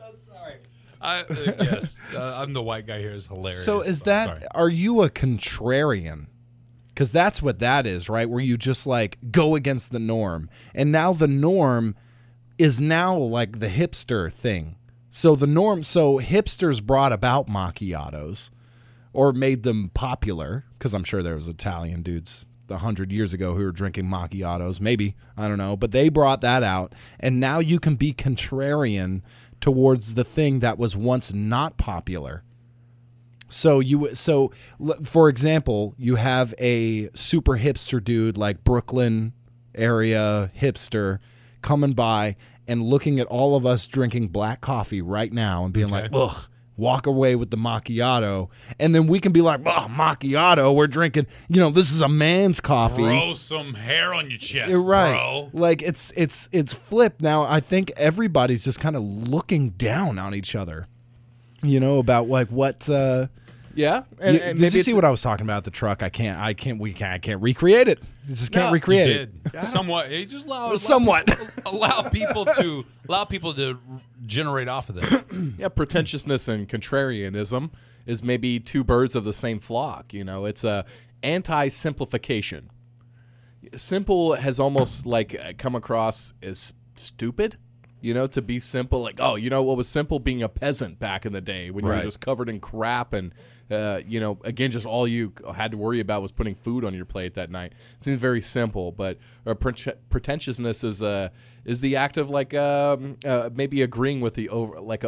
Yes, I'm the white guy here. Is hilarious. So is Oh, that, sorry. are you a contrarian? Because that's what that is, right? Where you just like go against the norm. And now the norm is now like the hipster thing. So hipsters brought about macchiatos or made them popular, because I'm sure there was Italian dudes 100 years ago who were drinking macchiatos. Maybe, I don't know. But they brought that out. And now you can be contrarian towards the thing that was once not popular. So for example, you have a super hipster dude like Brooklyn area hipster coming by and looking at all of us drinking black coffee right now and being like, ugh, walk away with the macchiato. And then we can be like, ugh, macchiato, we're drinking, this is a man's coffee. Grow some hair on your chest, You're right. bro. Like it's flipped now. I think everybody's just kind of looking down on each other. About like what Yeah. did you see what I was talking about at the truck? I can't recreate it. I just can't recreate You it. did somewhat. You just Somewhat. allow people to generate off of that. Yeah, pretentiousness and contrarianism is maybe two birds of the same flock. It's a anti-simplification. simple has almost like come across as stupid. To be simple, like, oh, what was simple? Being a peasant back in the day when you were just covered in crap and, again, just all you had to worry about was putting food on your plate that night. It seems very simple, but pretentiousness is the act of like maybe agreeing with the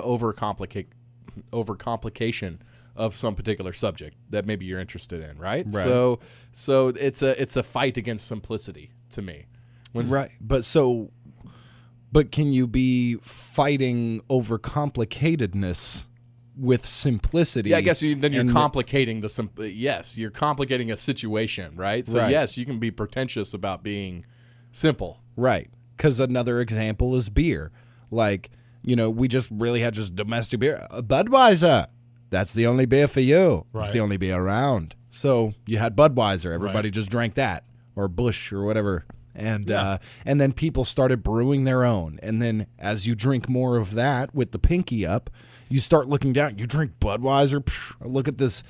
overcomplication of some particular subject that maybe you're interested in, right? So it's a fight against simplicity to me. But can you be fighting over complicatedness with simplicity? Yeah, I guess then you're complicating yes, you're complicating a situation, right? So yes, you can be pretentious about being simple. Right. Because another example is beer. Like, we just really had just domestic beer. Budweiser. That's the only beer for you. Right. It's the only beer around. So you had Budweiser. Everybody just drank that. Or Busch or whatever. And then people started brewing their own. And then as you drink more of that with the pinky up, you start looking down. You drink Budweiser. Look at this,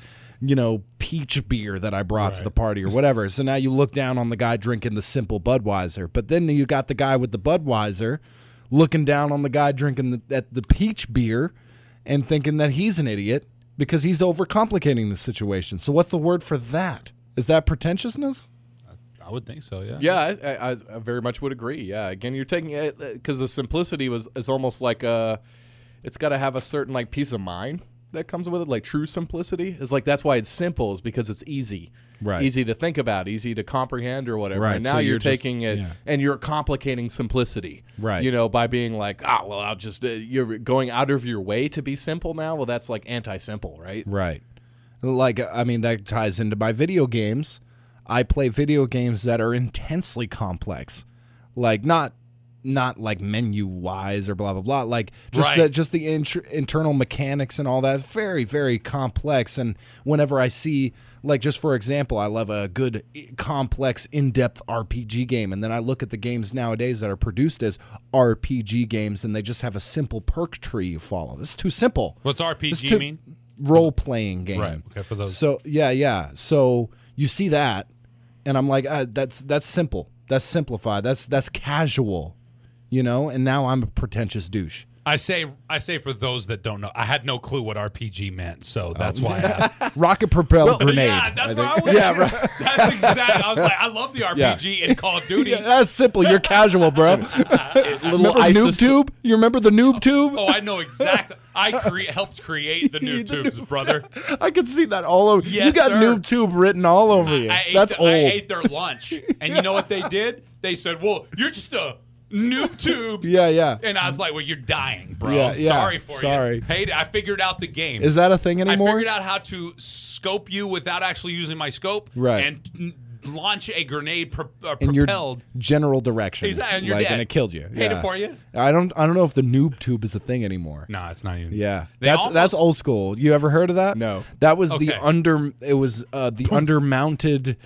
peach beer that I brought to the party or whatever. So now you look down on the guy drinking the simple Budweiser. But then you got the guy with the Budweiser looking down on the guy drinking the peach beer and thinking that he's an idiot because he's overcomplicating the situation. So what's the word for that? Is that pretentiousness? I would think so, yeah. Yeah, I very much would agree. Yeah, again, you're taking it because the simplicity is almost like it's got to have a certain like peace of mind that comes with it. Like true simplicity is like that's why it's simple is because it's easy, easy to think about, easy to comprehend or whatever. Right. And now So you're taking it and you're complicating simplicity, right? By being like, I'll just you're going out of your way to be simple now. Well, that's like anti-simple, right? Right. Like that ties into my video games. I play video games that are intensely complex, like not like menu wise or blah blah blah, like just the internal mechanics and all that, very very complex. And whenever I see, like, just for example, I love a good complex in-depth RPG game, and then I look at the games nowadays that are produced as RPG games, and they just have a simple perk tree you follow. This is too simple. What's RPG mean? Role-playing game. Right. Okay. For those. So yeah. So you see that. And I'm like, that's simple. That's simplified. That's casual, And now I'm a pretentious douche. I say for those that don't know, I had no clue what RPG meant, so that's why I asked. Rocket propelled grenade. Yeah, that's where I was. Yeah, right. That's exactly. I was like, I love the RPG in Call of Duty. Yeah, that's simple. You're casual, bro. Little noob tube. You remember the noob tube? Oh, I know exactly. I helped create the noob tubes, brother. I could see that all over. Yes, you got sir. noob tube written all over you. That's old. I ate their lunch, and you know what they did? They said, "Well, you're just a noob tube." Yeah. And I was like, "Well, you're dying, bro. Yeah. Sorry for Sorry. you." Hey, I figured out the game. Is that a thing anymore? I figured out how to scope you without actually using my scope, right? And launch a grenade in your propelled general direction, and you're dead. And it killed you. Hate it for you. I don't know if the noob tube is a thing ananymore. No, it's not even. Yeah, that's old school. You ever heard of that? No. That was the undermounted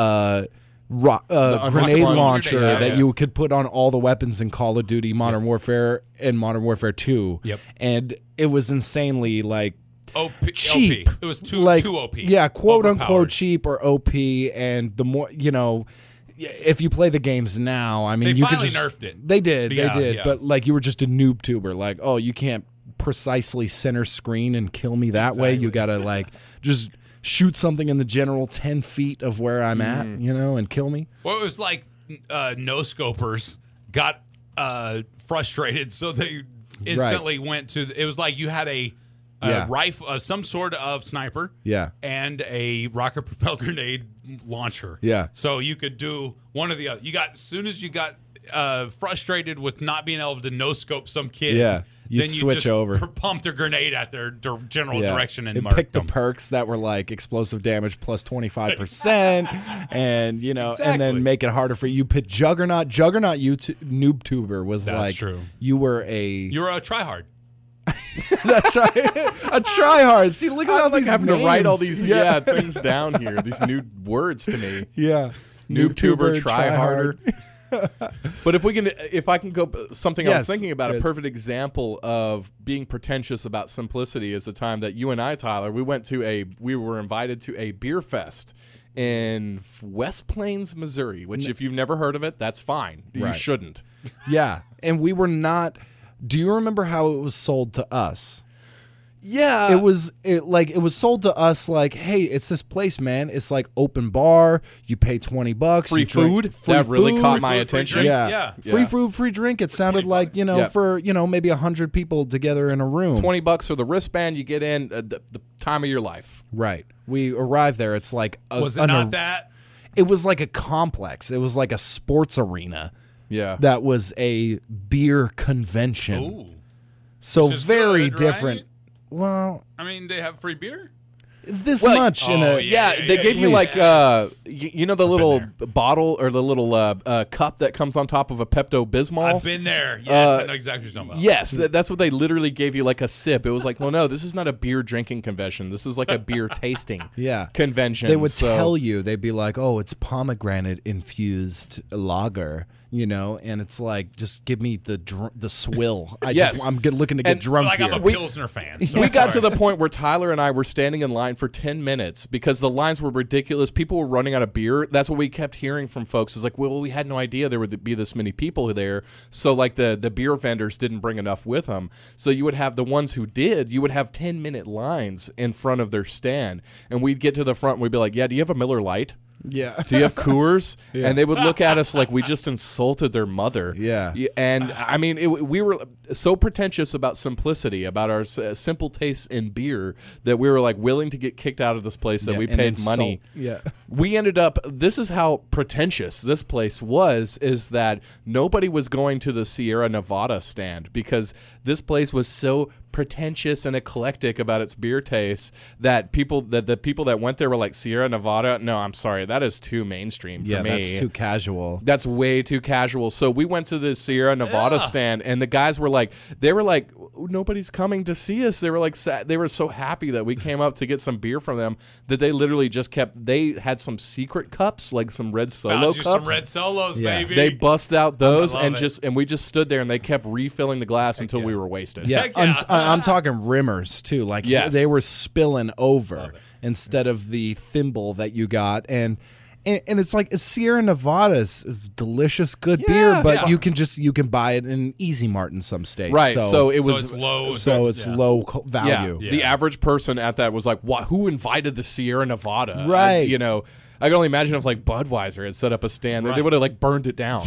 grenade launcher that you could put on all the weapons in Call of Duty, Modern Warfare, and Modern Warfare 2. Yep. And it was insanely like cheap. OP. It was too OP. Yeah, quote unquote Overpowered. cheap or OP. And the more if you play the games now, I mean, they you could finally just nerfed it. They did. Yeah. But like you were just a noob tuber. Like, oh, you can't precisely center screen and kill me that way. You gotta like just shoot something in the general 10 feet of where I'm at, and kill me. Well, it was like no scopers got frustrated, so they instantly went to. It was like you had a rifle, some sort of sniper, and a rocket propelled grenade launcher. Yeah. So you could do one or the other. As soon as you got frustrated with not being able to no scope some kid. Yeah. You'd then you switch just over. Pumped a grenade at their general direction and pick the them. perks that were like explosive damage plus 25%, and and then make it harder for you. You pick Juggernaut. Juggernaut noob tuber was That's true. You're a tryhard. That's right. A tryhard. See, look at how like these having names. to write all these things down here. These new words to me. Yeah. Noob tuber, tryharder. But if I can go something I was thinking about, a perfect example of being pretentious about simplicity is the time that you and I, Tyler, we were invited to a beer fest in West Plains, Missouri, which if you've never heard of it, that's fine. You Right. shouldn't. Yeah, and we were not. Do you remember how it was sold to us? Yeah. It was sold to us like, hey, it's this place, man. It's like open bar. You pay $20. Free you drink- food? Free That really food. caught my Free attention. drink. Yeah. Yeah. Free Yeah. food, free drink. It sounded like, you know, Yeah. for, you know, maybe 100 people together in a room. $20 for the wristband. You get in the time of your life. Right. We arrived there. It's like Was it not that? It was like a complex. It was like a sports arena Yeah. that was a beer convention. Ooh. So Which is very good, different. right? Well, I mean, they have free beer? this Well, much in oh, a yeah. Yeah, they gave you like you know the little there. bottle or the little cup that comes on top of a Pepto Bismol. I've been there. Yes, I know exactly what you're talking about. Yes, that's what they literally gave you, like a sip. It was like, well, no, this is not a beer drinking convention. This is like a beer tasting Yeah. convention. They would So- tell you, they'd be like, "Oh, it's pomegranate infused lager," you know, and it's like, just give me the swill. Yes. I'm looking to get And, drunk Like, here. I'm a Pilsner fan. So we got to sorry. the point where Tyler and I were standing in line for 10 minutes because the lines were ridiculous. People were running out of beer. That's what we kept hearing from folks. Is like, well, we had no idea there would be this many people there. So like the beer vendors didn't bring enough with them. So you would have the ones who did. You would have 10-minute lines in front of their stand, and we'd get to the front and we'd be like, "Yeah, do you have a Miller Lite? yeah. Do you have Coors?" And they would look at us like we just insulted their mother. Yeah. And I mean, we were so pretentious about simplicity, about our simple tastes in beer, that we were like willing to get kicked out of this place that Yeah, we and paid insult- money. Yeah. We ended up, this is how pretentious this place was, is that nobody was going to the Sierra Nevada stand because this place was so pretentious and eclectic about its beer tastes that the people that went there were like, Sierra Nevada? No, I'm sorry, that is too mainstream for Yeah, me. that's too casual. That's way too casual. So we went to the Sierra Nevada stand, and the guys were like, nobody's coming to see us. They were like, they were so happy that we came up to get some beer from them that they literally just kept. They had some secret cups, like some red Solo Found you cups. some red solos, Yeah. baby. They bust out those love and it. we just stood there and they kept refilling the glass until we were wasted. Yeah, Heck yeah. I'm talking rimmers too. Like Yes. they were spilling over instead of the thimble that you got, and it's like Sierra Nevada's delicious, good beer, but Yeah. you can buy it in Easy Mart in some states. Right. So it So was it's low. so it's yeah. low value. Yeah, the average person at that was like, "What? Who invited the Sierra Nevada?" Right. You know, I can only imagine if like Budweiser had set up a stand, they Right. would have like burned it down.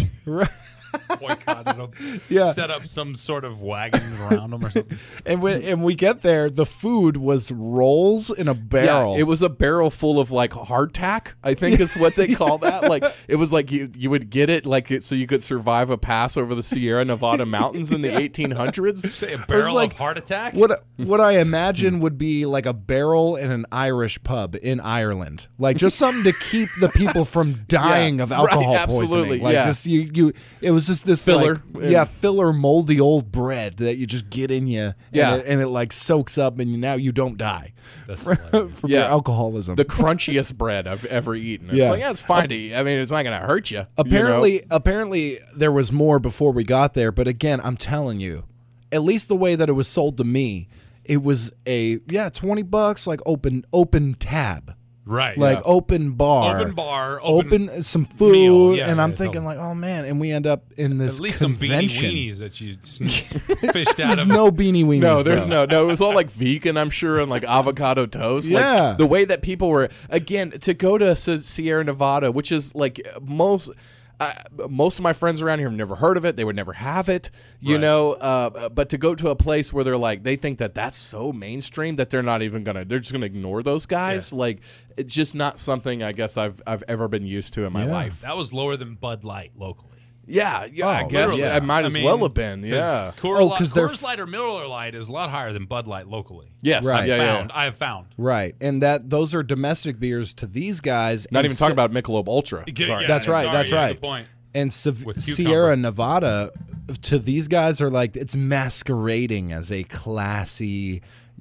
Boycotted them. Yeah. Set up some sort of wagon around them or something. And we get there, the food was rolls in a barrel. Yeah, it was a barrel full of like hardtack, I think is what they call that. Like it was like you would get it like so you could survive a pass over the Sierra Nevada mountains in the 1800s. Say a barrel like, of heart attack? What I imagine would be like a barrel in an Irish pub in Ireland, like just something to keep the people from dying of right, alcohol absolutely, poisoning. Like yeah. just you, it was just this Filler. like, filler, moldy old bread that you just get in you, Yeah. and it like soaks up, and now you don't die That's from hilarious. your Yeah. alcoholism. The crunchiest bread I've ever eaten. It's Yeah. like, yeah, it's fine to eat. I mean, it's not going to hurt you. Apparently there was more before we got there, but again, I'm telling you, at least the way that it was sold to me, it was $20 like open tab. Right. Like open bar, Open some food, meal. Yeah, and I'm yeah, thinking totally. like, oh man, and we end up in this At least some convention. beanie weenies that you fished out There's of. no beanie weenies. No, there's bro. no. It was all like vegan, I'm sure, and like avocado toast. Yeah. Like, the way that people were, again, to go to Sierra Nevada, which is like most of my friends around here have never heard of it. They would never have it, you Right. know. But to go to a place where they're like, they think that that's so mainstream that they're not even they're just gonna ignore those guys. Yeah. Like, it's just not something I guess I've ever been used to in my Yeah. life. That was lower than Bud Light locally. Yeah, I Oh, guess literally. I might as I well mean, have been. Yeah. because they're Coors Light or Miller Light is a lot higher than Bud Light locally. Yes. Right. I have found. Right, and those are domestic beers to these guys. Not and even talking about Michelob Ultra. Sorry. Yeah, That's right, sorry, that's yeah, right. Good point. And With Sierra cucumber. Nevada, to these guys, are like, it's masquerading as a classy,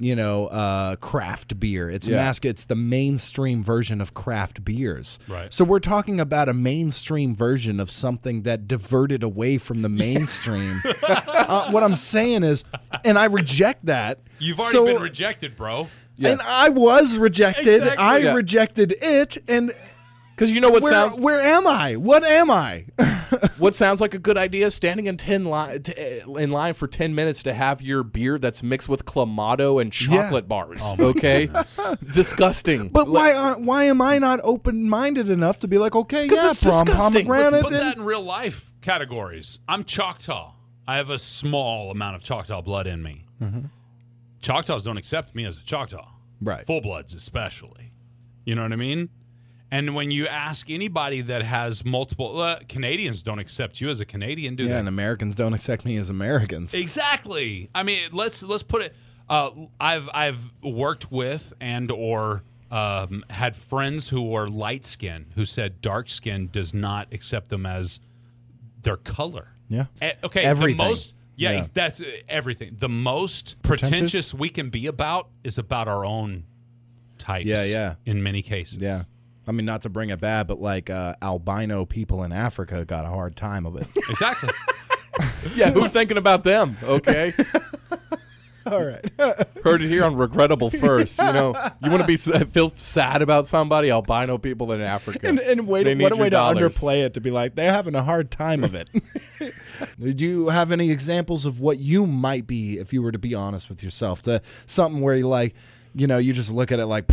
craft beer. It's Yeah. it's the mainstream version of craft beers. Right. So we're talking about a mainstream version of something that diverted away from the mainstream. What I'm saying is, and I reject that. You've already So- been rejected, bro. Yeah. And I was rejected. Exactly. I Yeah. rejected it, and Because you know what sounds Where am I? What am I? what sounds like a good idea? Standing in in line for 10 minutes to have your beer that's mixed with Clamato and chocolate bars. Okay, disgusting. But why am I not open-minded enough to be like, okay, 'Cause yeah, it's disgusting. pomegranate. Let's put that in real life categories. I'm Choctaw. I have a small amount of Choctaw blood in me. Choctaws don't accept me as a Choctaw. Right. Full bloods especially. You know what I mean? And when you ask anybody that has multiple Canadians don't accept you as a Canadian, do Yeah, they? and Americans don't accept me as Americans. Exactly. I mean, let's put it. I've worked with and or had friends who were light skinned who said dark skin does not accept them as their color. Yeah. Okay. Everything. The most. Yeah, Yeah. that's everything. The most pretentious we can be about is about our own types. Yeah. In many cases. Yeah. I mean, not to bring it bad, but like albino people in Africa got a hard time of it. Exactly. Yeah, who's thinking about them? Okay. All right. Heard it here on Regrettable First. You know, you want to feel sad about somebody? Albino people in Africa. And wait, They need what a your way to dollars. underplay it to be like, they're having a hard time of it. Do you have any examples of what you might be if you were to be honest with yourself? Something where you like, you know, you just look at it like,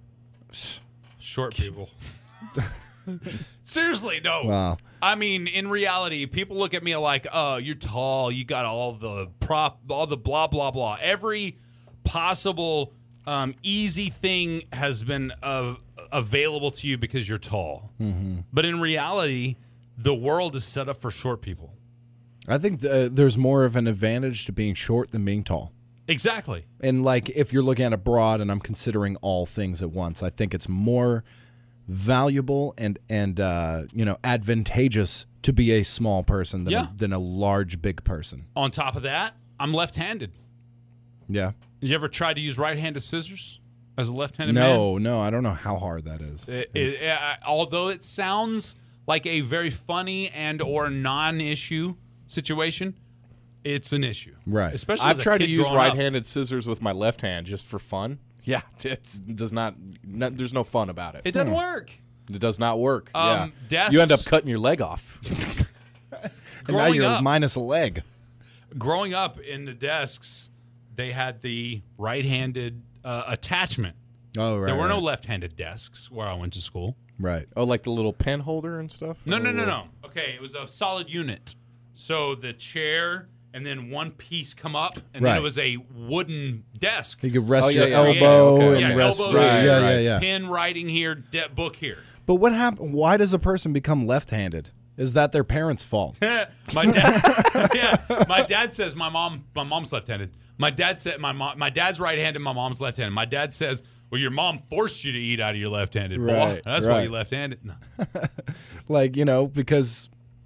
Short people. Seriously, no. wow. I mean, in reality, people look at me like, "Oh, you're tall. You got all the blah blah blah. Every possible easy thing has been available to you because you're tall." Mm-hmm. But in reality, the world is set up for short people. I think there's more of an advantage to being short than being tall. Exactly. And like if you're looking at it broad and I'm considering all things at once, I think it's more valuable and you know, advantageous to be a small person than a large big person. On top of that, I'm left-handed. Yeah. You ever tried to use right-handed scissors as a left-handed man? No, I don't know how hard that is. Although it sounds like a very funny and or non-issue situation, it's an issue. Right. Especially I've as a tried to kid use growing up. right-handed scissors with my left hand just for fun. Yeah, there's no fun about it. It doesn't work. It does not work. Yeah. Desks- You end up cutting your leg off. And now Growing you're up, minus a leg. growing up in the desks, they had the right-handed attachment. Oh, right. There were no left-handed desks where I went to school. Right. Oh, like the little pen holder and stuff? No. Okay, it was a solid unit. So the chair and then one piece come up, and then Right. it was a wooden desk. You could rest Oh, yeah, your yeah, elbow okay, and okay. rest. elbow Right, here, yeah. pen writing here, book here. But what happened? Why does a person become left-handed? Is that their parents' fault? My dad, my dad says my mom's left-handed. My dad said my dad's right-handed, my mom's left-handed. My dad says, well, your mom forced you to eat out of your left-handed. Boy, Right, that's why right. you left-handed. No. Like, you know, because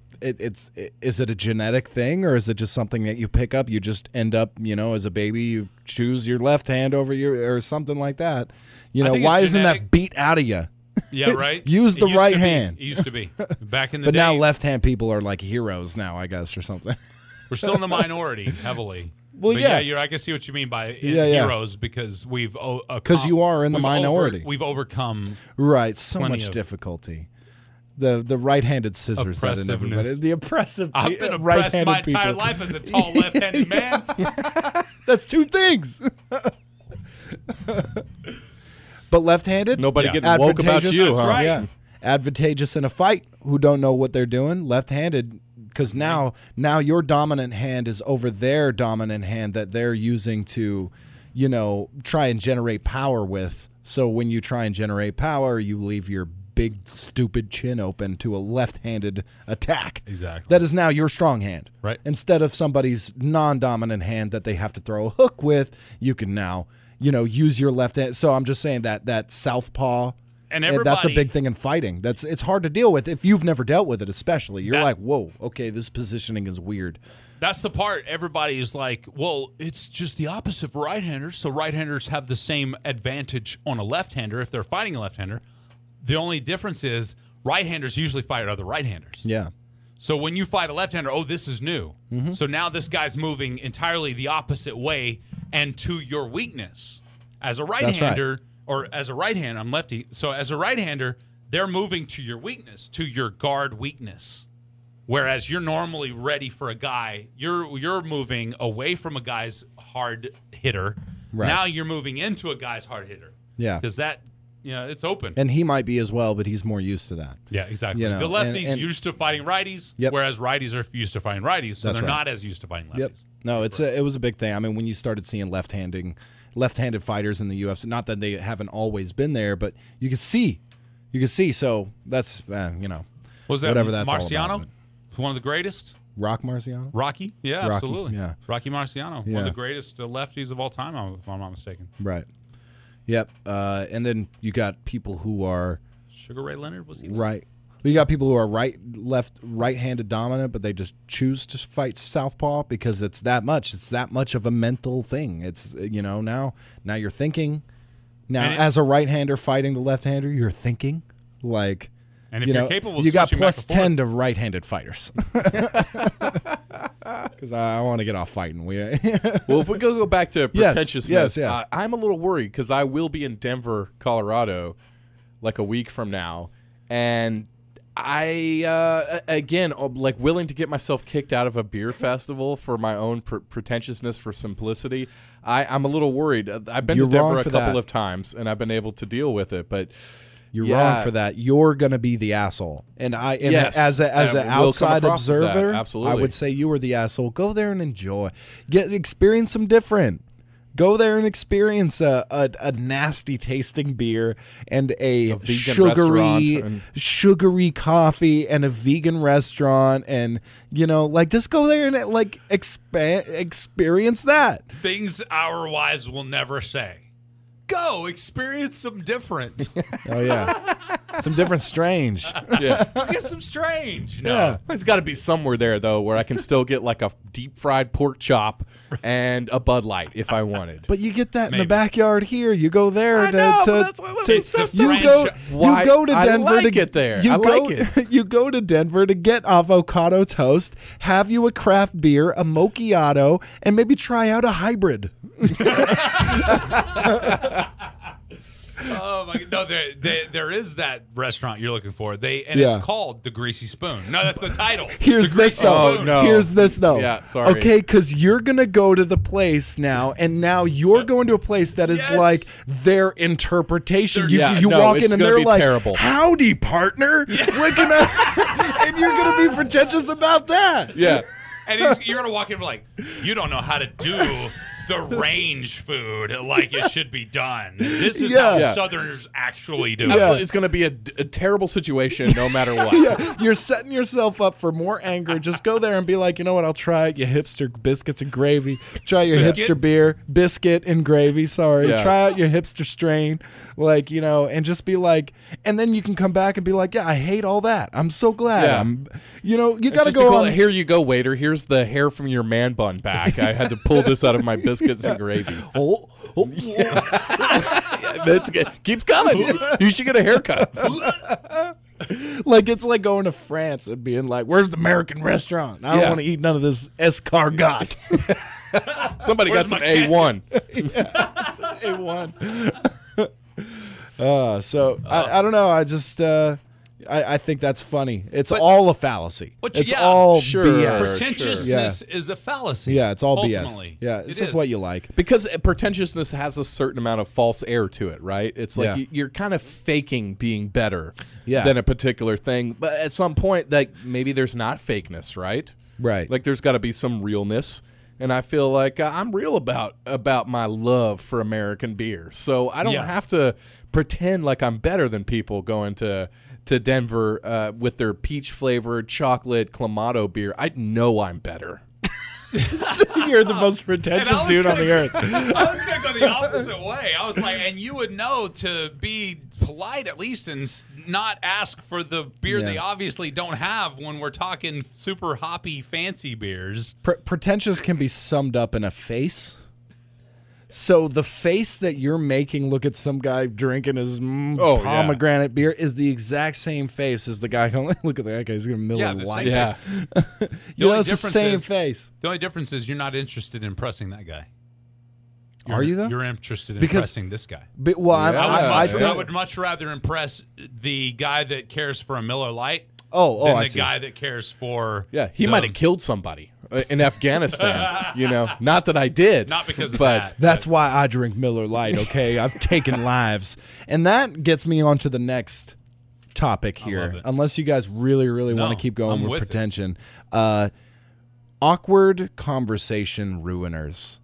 is it a genetic thing or is it just something that you pick up? You just end up, you know, as a baby, you choose your left hand over your or something like that. You I know, think it's why isn't genetic. that beat out of you? Yeah, right. Use It the used right to be. hand. It used to be back in the But day. now left-hand people are like heroes now, I guess, or something. We're still in the minority heavily. Well, but yeah. I can see what you mean by Yeah. heroes because we've Because you are in the minority. We've overcome. Right, so Plenty much of- difficulty. The right-handed scissors that in everybody. Oppressiveness. The oppressive I've been oppressed right-handed my entire people. life as a tall left-handed man. That's two things. But left-handed? Nobody Yeah. getting woke about Advantageous. you, That's huh? right. Yeah. Advantageous in a fight who don't know what they're doing. Left-handed, because now your dominant hand is over their dominant hand that they're using to, you know, try and generate power with. So when you try and generate power, you leave your big stupid chin open to a left-handed attack. Exactly. That is now your strong hand. Right. Instead of somebody's non-dominant hand that they have to throw a hook with, you can now, you know, use your left hand. So I'm just saying that southpaw. And that's a everybody- big thing in fighting. It's hard to deal with if you've never dealt with it, especially. You're That- like, whoa, okay, this positioning is weird. That's the part everybody is like, well, it's just the opposite for right-handers. So right-handers have the same advantage on a left-hander if they're fighting a left-hander. The only difference is right-handers usually fight other right-handers. Yeah. So when you fight a left-hander, oh, this is new. So now this guy's moving entirely the opposite way and to your weakness. As a right-hander, or as a right-hand, I'm lefty. So as a right-hander, they're moving to your weakness, to your guard weakness. Whereas you're normally ready for a guy, you're moving away from a guy's hard hitter. Right. Now you're moving into a guy's hard hitter. Yeah. Because that, it's open. And he might be as well, but he's more used to that. Yeah, exactly. You know, the lefties and- used to fighting righties, Yep. whereas righties are used to fighting righties, so That's they're right. not as used to fighting lefties. Yep. No, it was a big thing. I mean, when you started seeing left-handed fighters in the UFC, not that they haven't always been there, but you can see. So that's Was that whatever that's all Marciano? about. One of the greatest? Rock Marciano. Rocky? Yeah, Rocky, absolutely. yeah. Rocky Marciano, one Yeah. of the greatest lefties of all time, if I'm not mistaken. Right. Yep. And then you got people who are Sugar Ray Leonard, was he? right. You got people who are right-handed dominant, but they just choose to fight southpaw because it's that much. It's that much of a mental thing. It's now you're thinking. Now, And as a right-hander fighting the left-hander, you're thinking like. And if you're capable of you got switching back plus and forth- 10 to right-handed fighters. Because I want to get off fighting. Well, if we go back to Yes, pretentiousness, yes. I'm a little worried because I will be in Denver, Colorado, like a week from now, and I again like willing to get myself kicked out of a beer festival for my own pretentiousness, for simplicity. I'm a little worried. I've been You're to Denver wrong a for couple that. of times, and I've been able to deal with it, but. You're Yeah. wrong for that. You're going to be the asshole. And Yes. as an And we'll come outside across as that. observer, Absolutely. I would say you were the asshole. Go there and enjoy. Experience some different. Go there and experience a nasty tasting beer and a vegan restaurant and- sugary coffee and a vegan restaurant, and just go there and experience that. Things our wives will never say. Go experience some different. Oh yeah, some different strange. Yeah. Get some strange. No. Yeah. There's got to be somewhere there though where I can still get like a deep fried pork chop and a Bud Light if I wanted. But you get that in the Maybe. backyard here. You go there I know, but that's it's the you French- go Why- you go to I Denver like to it there. You I go, like it. You go to Denver to get avocado toast, have you a craft beer, a macchiato, and maybe try out a hybrid. Oh my god! No, there is that restaurant you're looking for. Yeah. It's called the Greasy Spoon. No, that's the title. Here's The this Greasy though. Spoon. no. Here's this though. Yeah, sorry. Okay, because you're gonna go to the place now, and now you're going to a place that is Yes. like their interpretation. You, Yeah, you no, walk it's in and gonna they're be like, terrible. "Howdy, partner." We're gonna, and you're gonna be pretentious about that. Yeah. And you're gonna walk in and be like, you don't know how to do the range food like it should be done. This is how Yeah. Southerners actually do. Yeah. It's going to be a terrible situation no matter what. Yeah, you're setting yourself up for more anger. Just go there and be like, you know what? I'll try it. You hipster biscuits and gravy. Try your Biscuit? hipster beer, biscuit and gravy. Sorry. Yeah. Try out your hipster strain, and just be like, and then you can come back and be like, yeah, I hate all that. I'm so glad. Yeah. You It's got to just go be on. cool. Here you go, waiter. Here's the hair from your man bun back. I had to pull this out of my biscuits and gravy. Oh, That's good. Keeps coming. You should get a haircut. like it's like going to France and being like, "Where's the American restaurant? I don't Yeah. want to eat none of this escargot." Somebody Where's got some my ketchup? A1. A1. So I don't know. I just I think that's funny. It's all a fallacy. But It's yeah, all sure. BS. Pretentiousness is a fallacy. Yeah, it's all ultimately. BS. Yeah, It it's just is. what you like. Because pretentiousness has a certain amount of false air to it, right? It's like Yeah. you're kind of faking being better Yeah. than a particular thing. But at some point, like maybe there's not fakeness, right? Right. Like there's got to be some realness. And I feel like I'm real about my love for American beer. So I don't Yeah. have to pretend like I'm better than people going to Denver with their peach-flavored chocolate Clamato beer. I know I'm better. You're the most pretentious And I was dude on gonna- the earth. I was going to go the opposite way. I was like, and you would know to be polite at least and not ask for the beer Yeah. they obviously don't have when we're talking super hoppy fancy beers. Pretentious can be summed up in a face. So the face that you're making look at some guy drinking his Oh, yeah. pomegranate beer is the exact same face as the guy going, look at that guy, he's going to Miller Yeah, the same Lite. Yeah. You know, only it's the difference same is- face. The only difference is you're not interested in impressing that guy. Are you, though? You're interested in Because- impressing this guy. But, well, Yeah. I think. I would much rather impress the guy that cares for a Miller Lite Oh, than I the see. guy that cares for. Yeah, he the- might have killed somebody in Afghanistan. Not that I did. Not because of but that. That's why I drink Miller Lite, okay? I've taken lives. And that gets me on to the next topic love here. it. Unless you guys really, really want No, to keep going I'm with with it. pretension. Awkward conversation ruiners.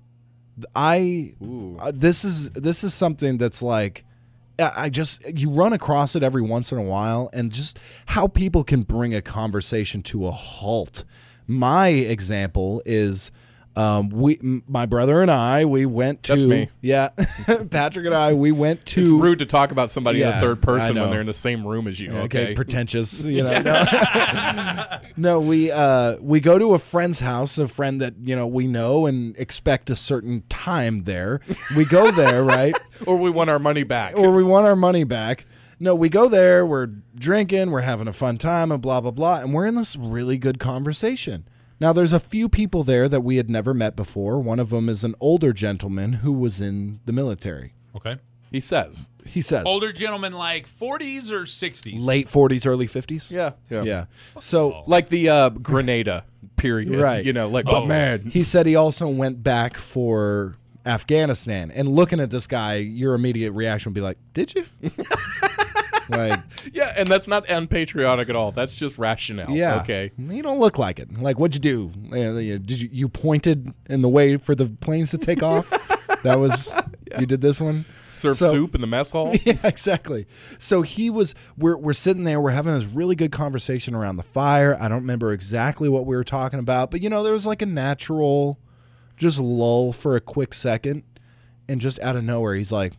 This is something that's like you run across it every once in a while, and just how people can bring a conversation to a halt. My example is my brother and I, we went to That's me. Yeah. Patrick and I, we went to it's rude to talk about somebody in Yeah, the third I person know. when they're in the same room as you. Okay. Pretentious. No, we go to a friend's house, a friend that we know and expect a certain time there. We go there, right? Or we want our money back. Or we want our money back. No, we go there, we're drinking, we're having a fun time, and blah, blah, blah, and we're in this really good conversation. Now, there's a few people there that we had never met before. One of them is an older gentleman who was in the military. Okay. He says. He says Older gentleman, like 40s or 60s? late 40s, early 50s. Yeah. So Like the Grenada period. Right. Like, Oh. man. he said he also went back for Afghanistan. And looking at this guy, your immediate reaction would be like, did you? Like, Yeah, and that's not unpatriotic at all. That's just rationale. yeah. Okay. You don't look like it. Like, what'd you do? Did you pointed in the way for the planes to take off? That was, you did this one? Serve So- soup in the mess hall. Yeah, exactly. So we're sitting there, we're having this really good conversation around the fire. I don't remember exactly what we were talking about, but there was like a natural just lull for a quick second, and just out of nowhere he's like,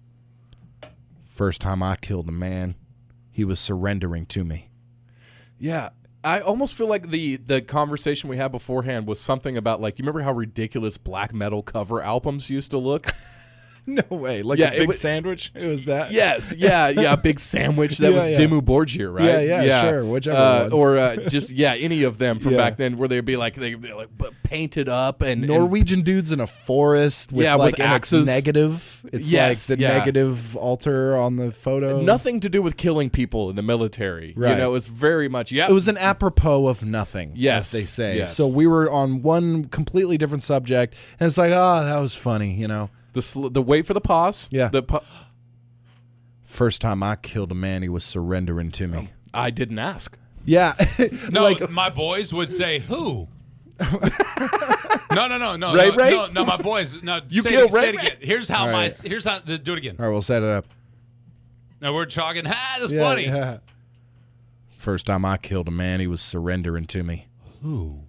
first time I killed a man, he was surrendering to me. Yeah. I almost feel like the conversation we had beforehand was something about, like, you remember how ridiculous black metal cover albums used to look? No way. Like Yeah, a it big was- sandwich? It was that? Yes, yeah, big sandwich. That Yeah, was yeah. Dimmu Borgir, right? Yeah, sure, whichever one. Or just any of them from Yeah. back then, where they'd be like painted up and Norwegian dudes in a forest with Yeah, with like and it's axes. negative. It's Yes, like the yeah. negative altar on the photo. nothing to do with killing people in the military. Right. It was very much It was an apropos of nothing, Yes, as they say. yes. So we were on one completely different subject, and it's like, that was funny, the wait for the pause. Yeah. The First time I killed a man, he was surrendering to me. I didn't ask. Yeah. No, my boys would say, who? No. Ray no, Ray? no, my boys. No, You say killed it, say Ray it Ray? again. Here's how All my. right. Here's how. Do it again. All right, we'll set it up. Now we're talking. That's Yeah, funny. yeah. First time I killed a man, he was surrendering to me. Who?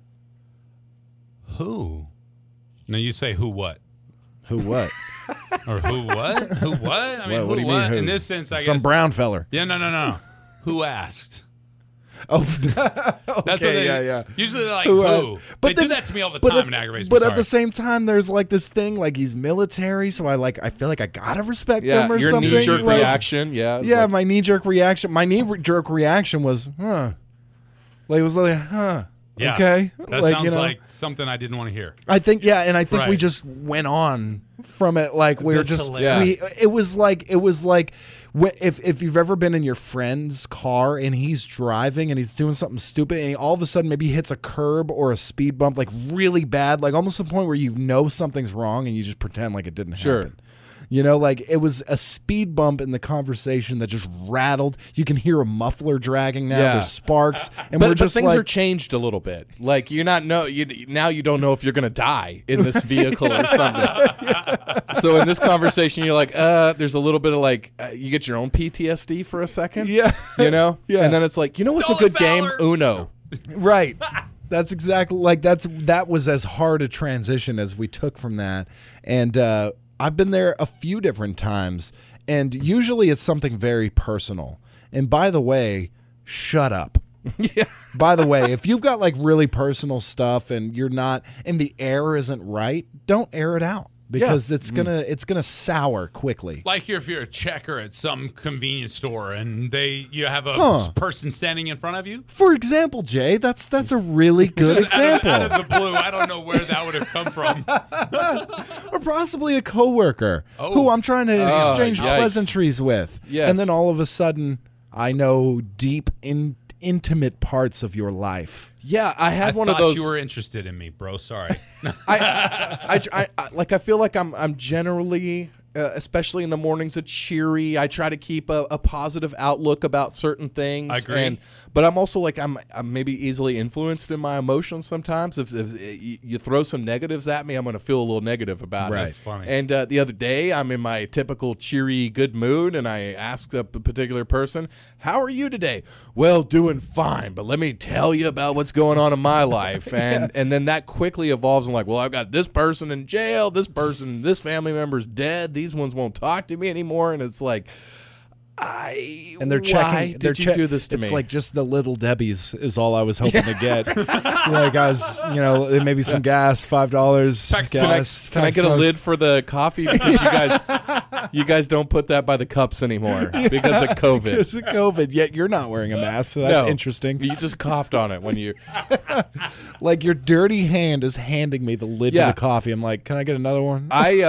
Now you say who what? Who what? Or who what? Who what? I mean, What do who you mean, what? who? In this sense, I Some guess. brown feller. Yeah, no. Who asked? Oh, That's what okay, they, yeah. Usually they're like, Who, who? They do then- that to me all the but time at- and aggravates me. But Sorry. at the same time, there's like this thing, like he's military, so I feel like I gotta respect Yeah, him or your something. knee-jerk like- reaction. Yeah. it's Yeah, like- my knee-jerk reaction. My knee-jerk reaction was, huh. Like it was like, huh. Yeah. Okay. That like, sounds like something I didn't want to hear. I think and I think we Right. just went on from it. Like we were That's just hilarious. it was like if you've ever been in your friend's car and he's driving and he's doing something stupid and he all of a sudden maybe hits a curb or a speed bump like really bad, like almost to the point where you know something's wrong and you just pretend like it didn't happen. Like it was a speed bump in the conversation that just rattled. You can hear a muffler dragging now. Yeah. There's sparks, and But we're just things like, are changed a little bit. Like now you don't know if you're gonna die in this vehicle or something. So in this conversation, you're like, there's a little bit of like, you get your own PTSD for a second. Yeah. Yeah. Yeah. And then it's like, what's a Stolen good valor. game? Uno. Right. That's exactly like that was as hard a transition as we took from that. And I've been there a few different times, and usually it's something very personal. And by the way, shut up. Yeah. By the way, if you've got like really personal stuff and you're not and the air isn't right, don't air it out. because it's gonna sour quickly. Like if you're a checker at some convenience store and you have a person standing in front of you. For example, Jay, that's a really good example. Out of the blue, I don't know where that would have come from. Or possibly a coworker who I'm trying to exchange yikes. pleasantries with. Yes. And then all of a sudden, I know deep, intimate parts of your life. Yeah, I have one of thought those. you were interested in me, bro. Sorry. I feel like I'm generally, especially in the mornings, cheery. I try to keep a positive outlook about certain things. I agree. But I'm also like I'm maybe easily influenced in my emotions sometimes. If you throw some negatives at me, I'm going to feel a little negative about it. Right. That's funny. And the other day, I'm in my typical cheery, good mood, and I asked a particular person, "How are you today?" "Well, doing fine, but let me tell you about what's going on in my life." And then that quickly evolves in like, "Well, I've got this person in jail, this family member's dead, these ones won't talk to me anymore," and it's like, And they're why checking. did you do this to me? It's like just the little Debbie's is all I was hoping to get. Like I was, maybe some gas, $5 gas. Can I get a lid for the coffee because you guys don't put that by the cups anymore because of COVID. It's a COVID. Yet you're not wearing a mask, so that's No. interesting. You just coughed on it when you. Like your dirty hand is handing me the lid Yeah. to the coffee. I'm like, can I get another one?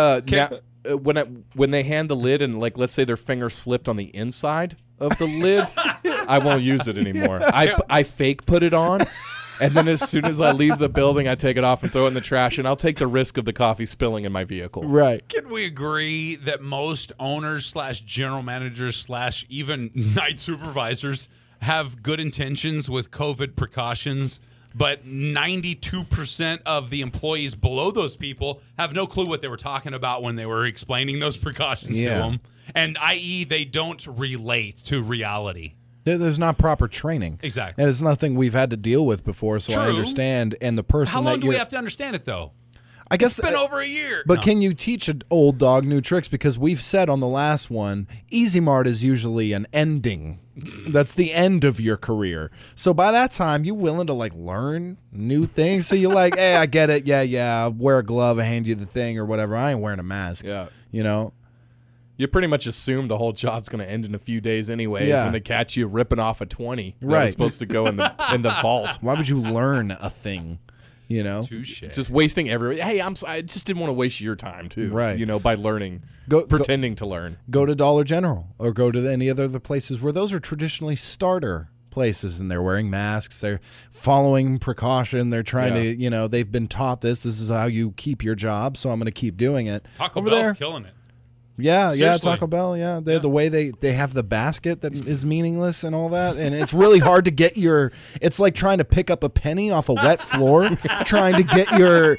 When they hand the lid and like let's say their finger slipped on the inside of the lid, I won't use it anymore. I fake put it on, and then as soon as I leave the building, I take it off and throw it in the trash, and I'll take the risk of the coffee spilling in my vehicle. Right. Can we agree that most owners / general managers / even night supervisors have good intentions with COVID precautions, but 92% of the employees below those people have no clue what they were talking about when they were explaining those precautions to them, and i.e. they don't relate to reality. There's not proper training. Exactly. And it's nothing we've had to deal with before, so I True. understand. And the person How long that do you're, we have to understand it, though? I guess It's been over a year. But No. can you teach an old dog new tricks? Because we've said on the last one, Easy Mart is usually an ending. That's the end of your career. So by that time, you willing to like learn new things. So you're like, hey, I get it. Yeah. I'll wear a glove, I hand you the thing or whatever. I ain't wearing a mask. Yeah. You know? You pretty much assume the whole job's going to end in a few days anyways Yeah. when they catch you ripping off a 20 that Right. was supposed to go in the vault. Why would you learn a thing? You know? Touche. Just wasting Hey, I just didn't want to waste your time too. Right. You know, by learning, Go- pretending to learn. Go to Dollar General or go to any other places where those are traditionally starter places and they're wearing masks. They're following precaution. They're trying to, they've been taught this. This is how you keep your job. So I'm going to keep doing it. Taco Over Bell's there. killing it. Yeah, Seriously. Taco Bell, yeah. The way they have the basket that is meaningless and all that, and it's really hard to get it's like trying to pick up a penny off a wet floor, trying to get your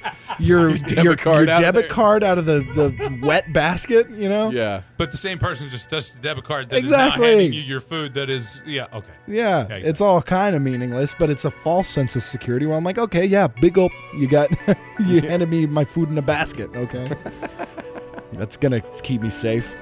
debit card out of the wet basket, you know? Yeah. But the same person just does the debit card that Exactly. is now handing you your food that is, okay. Yeah, Okay, it's all kind of meaningless, but it's a false sense of security where I'm like, okay, yeah, big gulp, you handed me my food in a basket, okay? That's going to keep me safe.